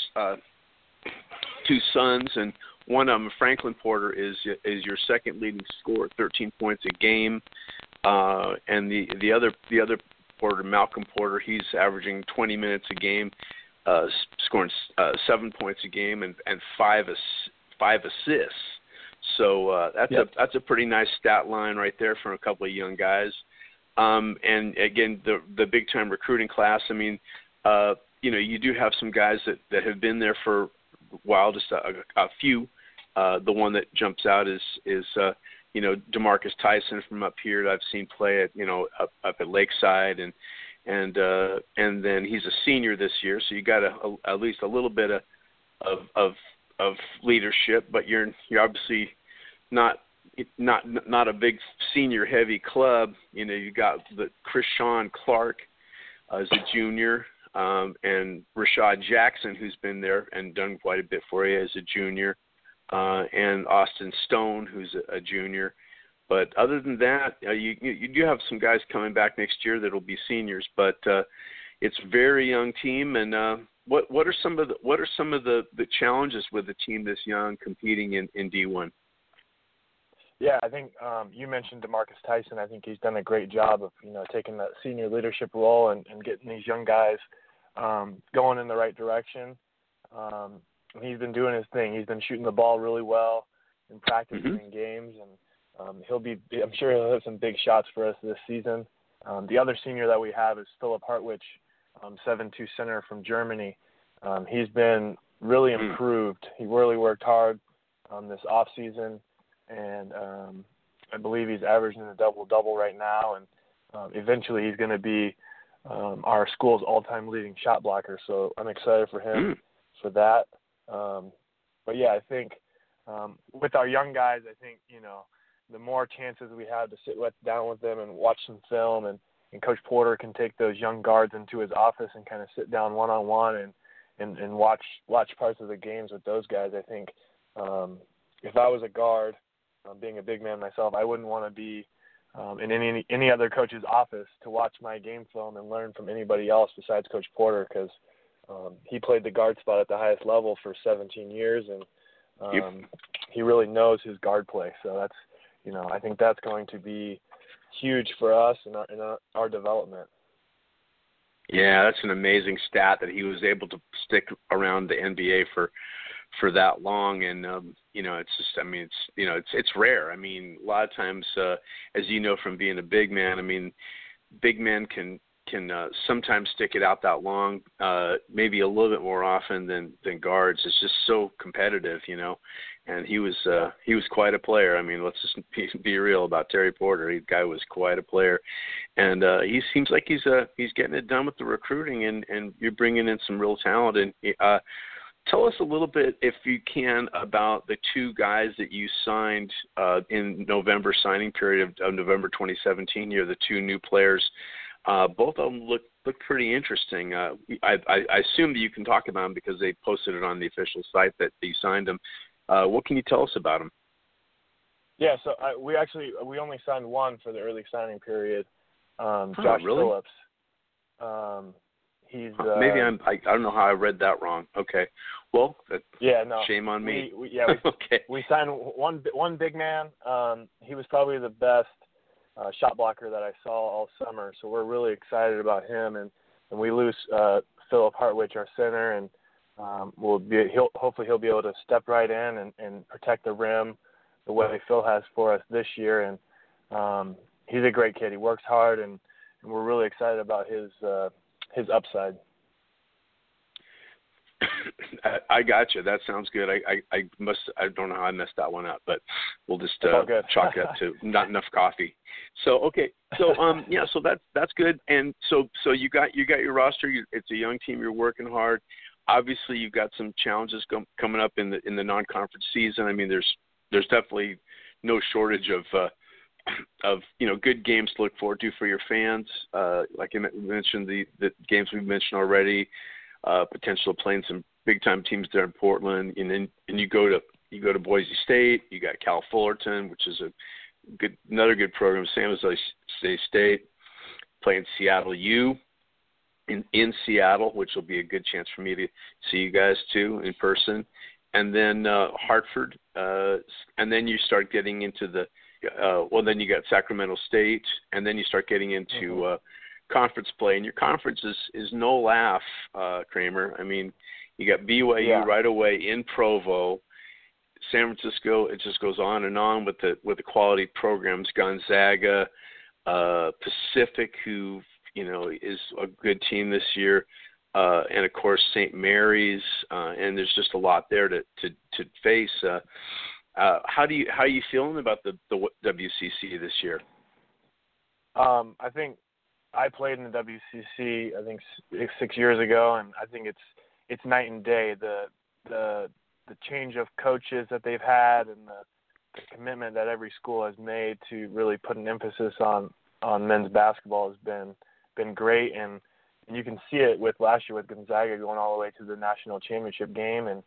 2 sons, and one of them, Franklin Porter, is your second leading scorer, 13 points a game, and the other Porter, Malcolm Porter, he's averaging 20 minutes a game, scoring 7 points a game and 5 assists. So that's a pretty nice stat line right there from a couple of young guys. And again, the big time recruiting class. I mean, you do have some guys that have been there for a while, just a few. The one that jumps out is DeMarcus Tyson from up here that I've seen play at up at Lakeside, and then he's a senior this year, so you got at least a little bit of leadership, but you're obviously not a big senior heavy club. You got the Krishawn Clark as a junior, and Rashad Jackson, who's been there and done quite a bit for you as a junior. And Austin Stone, who's a junior. But other than that, you do have some guys coming back next year that will be seniors. But it's a very young team. And what are some of the challenges with a team this young competing in D1? Yeah, I think you mentioned DeMarcus Tyson. I think he's done a great job of taking that senior leadership role and getting these young guys going in the right direction. He's been doing his thing. He's been shooting the ball really well in practice and in games, and I'm sure he'll have some big shots for us this season. The other senior that we have is Philip Hartwich, 7'2" center from Germany. He's been really improved. He really worked hard this off season, and I believe he's averaging a double-double right now, and eventually he's going to be our school's all-time leading shot blocker. So I'm excited for him for that. But yeah, I think with our young guys, I think the more chances we have to sit down with them and watch some film, and Coach Porter can take those young guards into his office and kind of sit down one-on-one and watch parts of the games with those guys. I think if I was a guard, being a big man myself, I wouldn't want to be in any other coach's office to watch my game film and learn from anybody else besides Coach Porter, because he played the guard spot at the highest level for 17 years, and he really knows his guard play. So that's, I think that's going to be huge for us in our development. Yeah, that's an amazing stat that he was able to stick around the NBA for that long, and it's just, it's rare. I mean, a lot of times, as you know from being a big man, big men can sometimes stick it out that long, maybe a little bit more often than guards. It's just so competitive, and he was quite a player. I mean, let's just be real about Terry Porter. The guy was quite a player, and he seems like he's getting it done with the recruiting, and you're bringing in some real talent. And tell us a little bit, if you can, about the 2 guys that you signed in November signing period of November 2017. You're the 2 new players. Both of them look pretty interesting. I assume that you can talk about them because they posted it on the official site that you signed them. What can you tell us about him? Yeah, so we only signed one for the early signing period. Josh really? Phillips. He's maybe I don't know how I read that wrong. Okay, well, shame on me. We signed one big man. He was probably the best shot blocker that I saw all summer. So we're really excited about him, and we lose Philip Hartwich, our center, and hopefully he'll be able to step right in and protect the rim the way Phil has for us this year. And he's a great kid. He works hard, and we're really excited about his upside. I got you. That sounds good. I don't know how I messed that one up, but we'll just chalk it up to not enough coffee. So okay. So so that's good. And so you got your roster. It's a young team. You're working hard. Obviously, you've got some challenges coming up in the non-conference season. I mean, there's definitely no shortage of good games to look forward to for your fans. Like you mentioned, the games we've mentioned already. Potential playing some big time teams there in Portland, and you go to Boise State. You got Cal Fullerton, which is another good program. San Jose State, playing Seattle U in Seattle, which will be a good chance for me to see you guys too in person, and then Hartford, and then you start getting into then you got Sacramento State, and then you start getting into conference play, and your conference is no laugh, Kramer. I mean, you got BYU right away in Provo, San Francisco. It just goes on and on with the quality programs. Gonzaga, Pacific, who is a good team this year, and of course St. Mary's, and there's just a lot there to face. How are you feeling about the WCC this year? I think I played in the WCC 6 years ago, and I think it's night and day. The change of coaches that they've had, and the commitment that every school has made to really put an emphasis on men's basketball has been great, and you can see it with last year with Gonzaga going all the way to the national championship game, and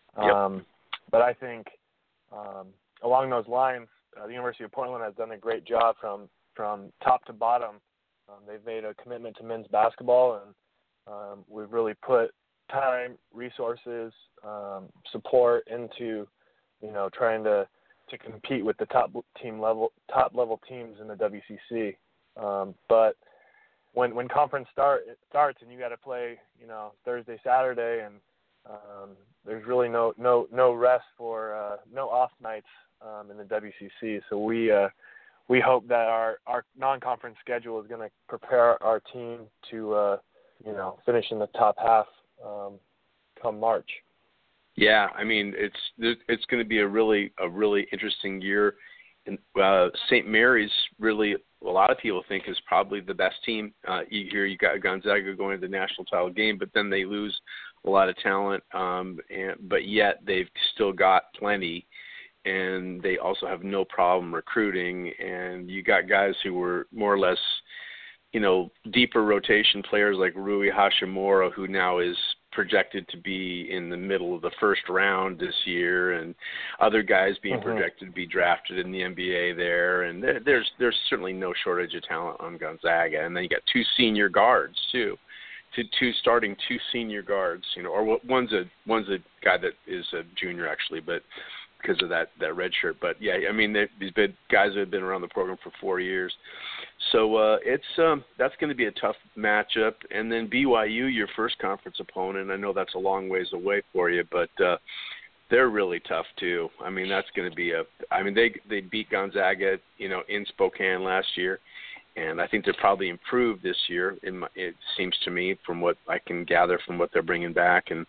but I think along those lines, the University of Portland has done a great job from top to bottom. They've made a commitment to men's basketball, and we've really put time, resources, support into, trying to compete with the top level teams in the WCC. But when conference starts and you got to play, Thursday, Saturday, and there's really no rest for no off nights in the WCC. So we hope that our non-conference schedule is going to prepare our team to, finish in the top half come March. Yeah, I mean it's going to be a really interesting year. And St. Mary's, really, a lot of people think is probably the best team. You got Gonzaga going to the national title game, but then they lose a lot of talent. But yet they've still got plenty. And they also have no problem recruiting. And you got guys who were more or less, deeper rotation players like Rui Hashimura, who now is projected to be in the middle of the first round this year, and other guys being projected to be drafted in the NBA there. And there's certainly no shortage of talent on Gonzaga. And then you got two senior guards too. Two senior guards, or one's a guy that is a junior actually, but because of that red shirt. But yeah, I mean, these guys have been around the program for 4 years. So that's going to be a tough matchup. And then BYU, your first conference opponent, I know that's a long ways away for you, but they're really tough too. I mean, that's going to be they beat Gonzaga, in Spokane last year. And I think they're probably improved this year. It seems to me, from what I can gather from what they're bringing back. And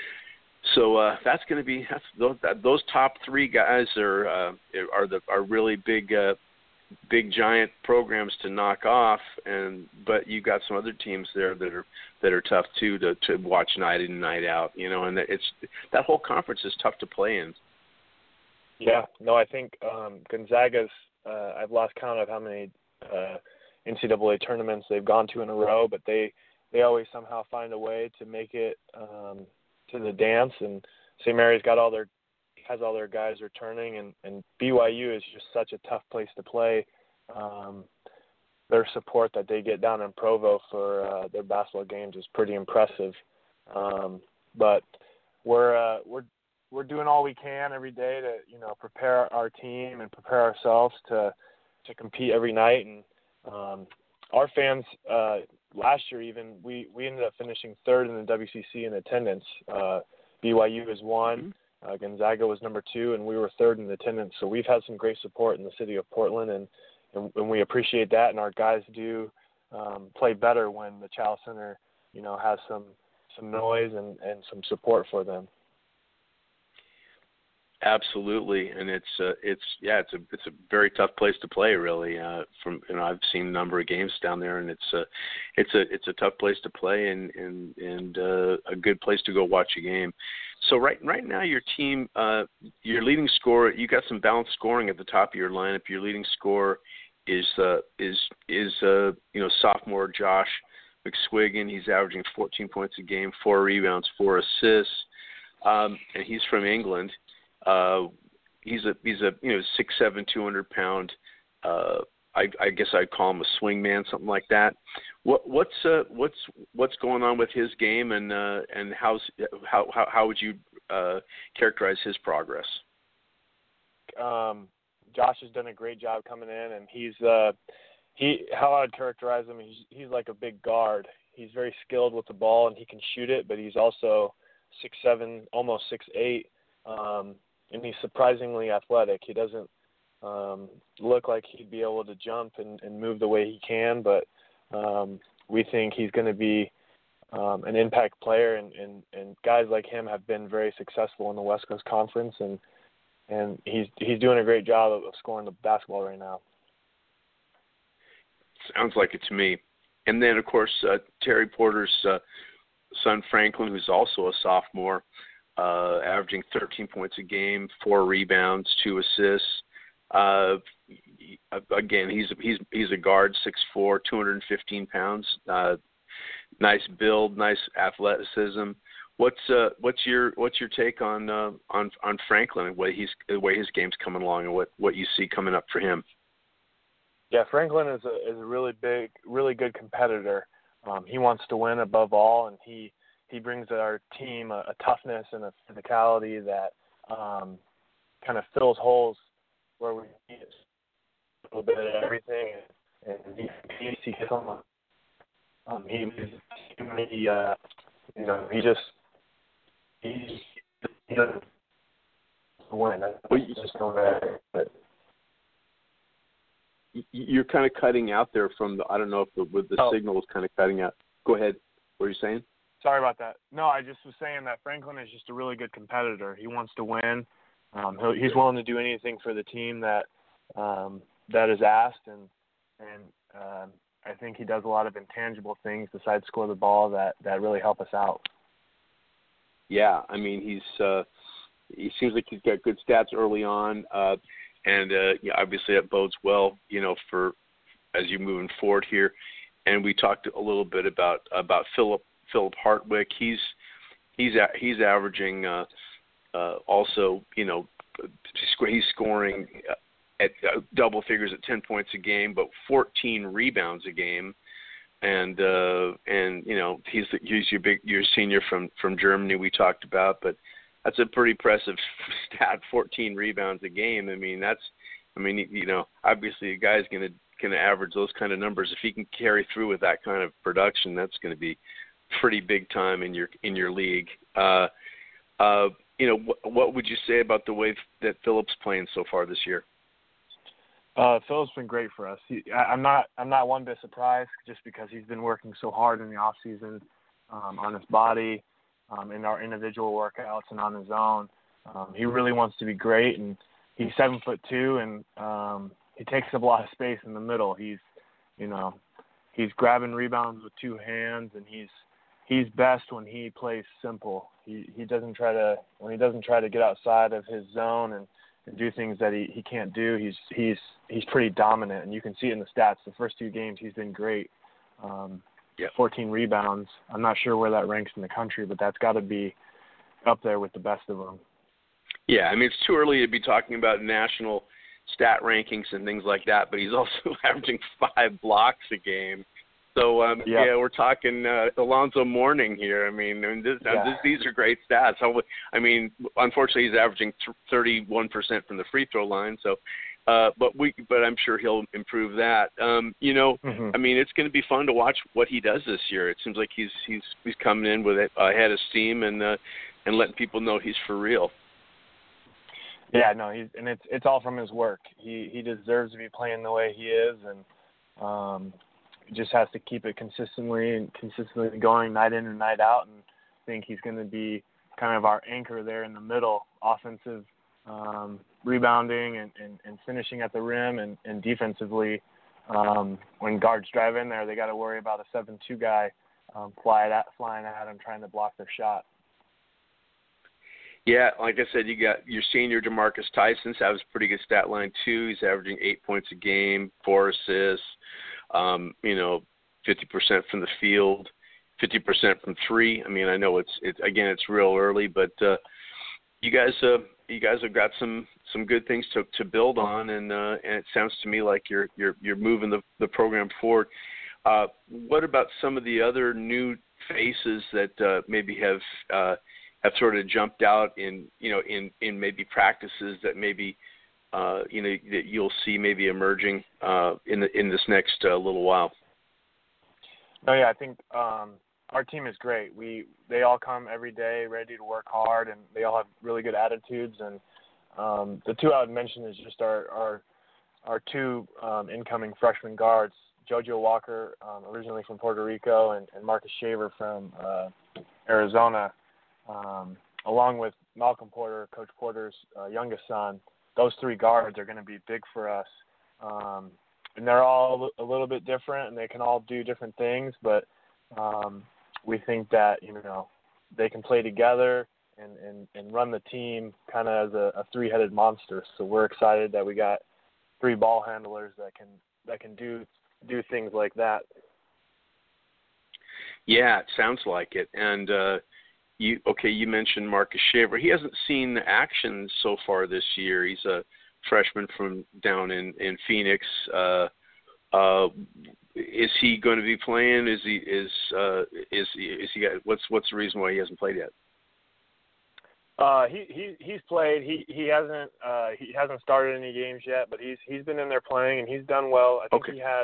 so that's going to be those top three guys are really big giant programs to knock off. But you got some other teams there that are tough too to watch night in and night out. And that whole conference is tough to play in. Yeah, no, I think Gonzaga's. I've lost count of how many NCAA tournaments they've gone to in a row, but they always somehow find a way to make it to the dance. And St. Mary's got all their has all their guys returning, and BYU is just such a tough place to play. Their support that they get down in Provo for their basketball games is pretty impressive. But we're doing all we can every day to prepare our team and prepare ourselves to compete every night. And our fans last year even we ended up finishing third in the WCC in attendance. BYU was one, Gonzaga was number 2, and we were third in attendance. So we've had some great support in the city of Portland, and we appreciate that. And our guys do play better when the Chalice Center has some noise and some support for them. Absolutely, and it's a very tough place to play, really. I've seen a number of games down there, and it's a tough place to play, and a good place to go watch a game. So right now, your team, your leading scorer, you got some balanced scoring at the top of your lineup. Your leading scorer is sophomore Josh McSwiggan. He's averaging 14 points a game, 4 rebounds, 4 assists, and he's from England. He's a 6'7", 200-pound. I guess I'd call him a swing man, something like that. What's going on with his game, and how would you characterize his progress? Josh has done a great job coming in, and how I'd characterize him, he's like a big guard. He's very skilled with the ball, and he can shoot it, but he's also 6'7", almost 6'8", and he's surprisingly athletic. He doesn't look like he'd be able to jump and move the way he can, but we think he's going to be an impact player, and guys like him have been very successful in the West Coast Conference, and he's doing a great job of scoring the basketball right now. Sounds like it to me. And then, of course, Terry Porter's son, Franklin, who's also a sophomore, averaging 13 points a game, 4 rebounds, 2 assists. Again, he's a guard, 6'4", 215 pounds. Nice build, nice athleticism. What's your take on Franklin and the way his game's coming along, and what you see coming up for him? Yeah, Franklin is a really big, really good competitor. He wants to win above all, and he brings our team a toughness and a physicality that kind of fills holes where we need a little bit of everything, and he gets on. He doesn't win. Just know that. You're kind of cutting out there I don't know if the signal is kind of cutting out. Go ahead. What are you saying? Sorry about that. No, I just was saying that Franklin is just a really good competitor. He wants to win. He's willing to do anything for the team that is asked, and I think he does a lot of intangible things besides score the ball that really help us out. Yeah, I mean he seems like he's got good stats early on, and obviously that bodes well, for as you're moving forward here. And we talked a little bit about Philip Hartwick. He's averaging also, he's scoring at double figures at 10 points a game, but 14 rebounds a game. And he's your senior from Germany we talked about, but that's a pretty impressive stat, 14 rebounds a game. Obviously a guy's going to average those kind of numbers. If he can carry through with that kind of production, that's going to be pretty big time in your league. What would you say about the way that Philip's playing so far this year? Philip's been great for us. I'm not one bit surprised, just because he's been working so hard in the off season on his body, in our individual workouts, and on his own. He really wants to be great, and he's 7'2", and he takes up a lot of space in the middle. He's grabbing rebounds with 2 hands, and he's best when he plays simple. He doesn't try to get outside of his zone and do things that he can't do. He's pretty dominant, and you can see it in the stats. The first 2 games he's been great. 14 rebounds. I'm not sure where that ranks in the country, but that's got to be up there with the best of them. Yeah, I mean, it's too early to be talking about national stat rankings and things like that, but he's also averaging 5 blocks a game. So, yeah, we're talking Alonzo Mourning here. I mean, these are great stats. I mean, unfortunately, he's averaging 31% from the free throw line. So, but I'm sure he'll improve that. I mean, it's going to be fun to watch what he does this year. It seems like he's coming in with a head of steam and letting people know he's for real. Yeah, no, it's all from his work. He deserves to be playing the way he is, and just has to keep it consistently going night in and night out. And I think he's going to be kind of our anchor there in the middle, offensive rebounding and finishing at the rim, and defensively, when guards drive in there, they got to worry about a 7'2" guy flying at him trying to block their shot. Yeah, like I said, you got your senior DeMarcus Tyson has a pretty good stat line too. He's averaging 8 points a game, 4 assists, 50% from the field, 50% from three. I mean, I know it's real early, but you guys have got some good things to build on, and it sounds to me like you're moving the program forward. What about some of the other new faces that maybe have sort of jumped out in maybe practices that maybe that you'll see maybe emerging in this next little while? Oh yeah, I think our team is great. They all come every day ready to work hard, and they all have really good attitudes. And the two I would mention is just our two incoming freshman guards, JoJo Walker, originally from Puerto Rico, and Marcus Shaver from Arizona, along with Malcolm Porter, Coach Porter's youngest son. Those three guards are going to be big for us. And they're all a little bit different, and they can all do different things, but we think that, they can play together and run the team kind of as a three-headed monster. So we're excited that we got three ball handlers that can do things like that. Yeah, it sounds like it. And you mentioned Marcus Shaver. He hasn't seen action so far this year. He's a freshman from down in Phoenix. Is he going to be playing? Is he got, what's the reason why he hasn't played yet? He's played. He hasn't started any games yet, but he's been in there playing, and he's done well. I think he had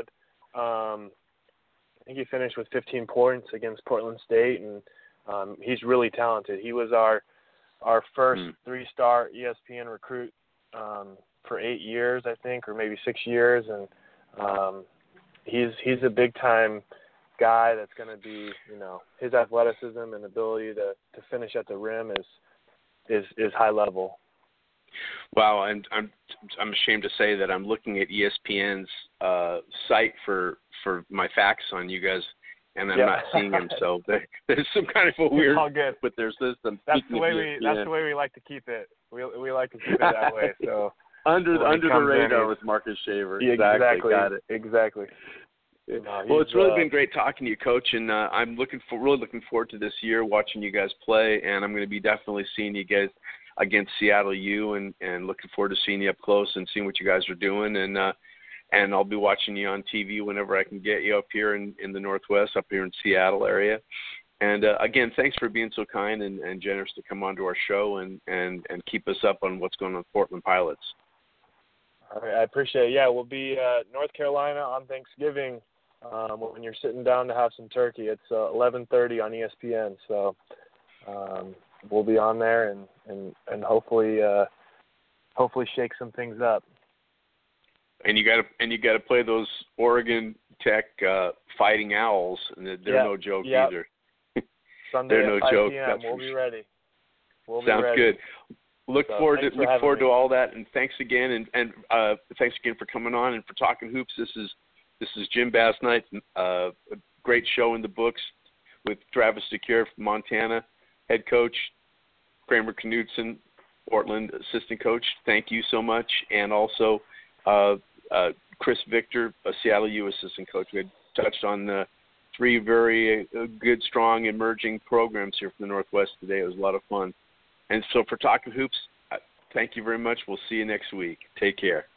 he finished with 15 points against Portland State, and he's really talented. He was our first 3-star ESPN recruit for 8 years, I think, or maybe 6 years, and he's a big time guy that's going to be, his athleticism and ability to finish at the rim is high level. Wow, and I'm ashamed to say that I'm looking at ESPN's site for my facts on you guys, and I'm not seeing them. So there's some kind of a weird. It's all good. But there's some. That's the way we like to keep it. We like to keep it that way. So under the radar with Marcus Shaver. Exactly. Got it. Exactly. Well, it's really been great talking to you, Coach, and I'm really looking forward to this year, watching you guys play, and I'm going to be definitely seeing you guys against Seattle U, and looking forward to seeing you up close and seeing what you guys are doing, and I'll be watching you on TV whenever I can get you up here in the Northwest, up here in Seattle area. And again, thanks for being so kind and generous to come on to our show and keep us up on what's going on with Portland Pilots. All right, I appreciate it. Yeah, we'll be North Carolina on Thanksgiving. When you're sitting down to have some turkey, it's 11:30 on ESPN. So we'll be on there and hopefully shake some things up. And you got to play those Oregon Tech Fighting Owls, and they're no joke either. Sunday they're at no 5 joke. p.m. We'll be ready. Sounds good. Look forward to all that, and thanks again, and thanks again for coming on and for talking hoops. This is Jim Basnight, a great show in the books with Travis DeCuire from Montana, head coach, Kramer Knudsen, Portland assistant coach. Thank you so much, and also Chris Victor, a Seattle U assistant coach. We had touched on three very good, strong, emerging programs here from the Northwest today. It was a lot of fun. And so for Talking Hoops, Thank you very much. We'll see you next week. Take care.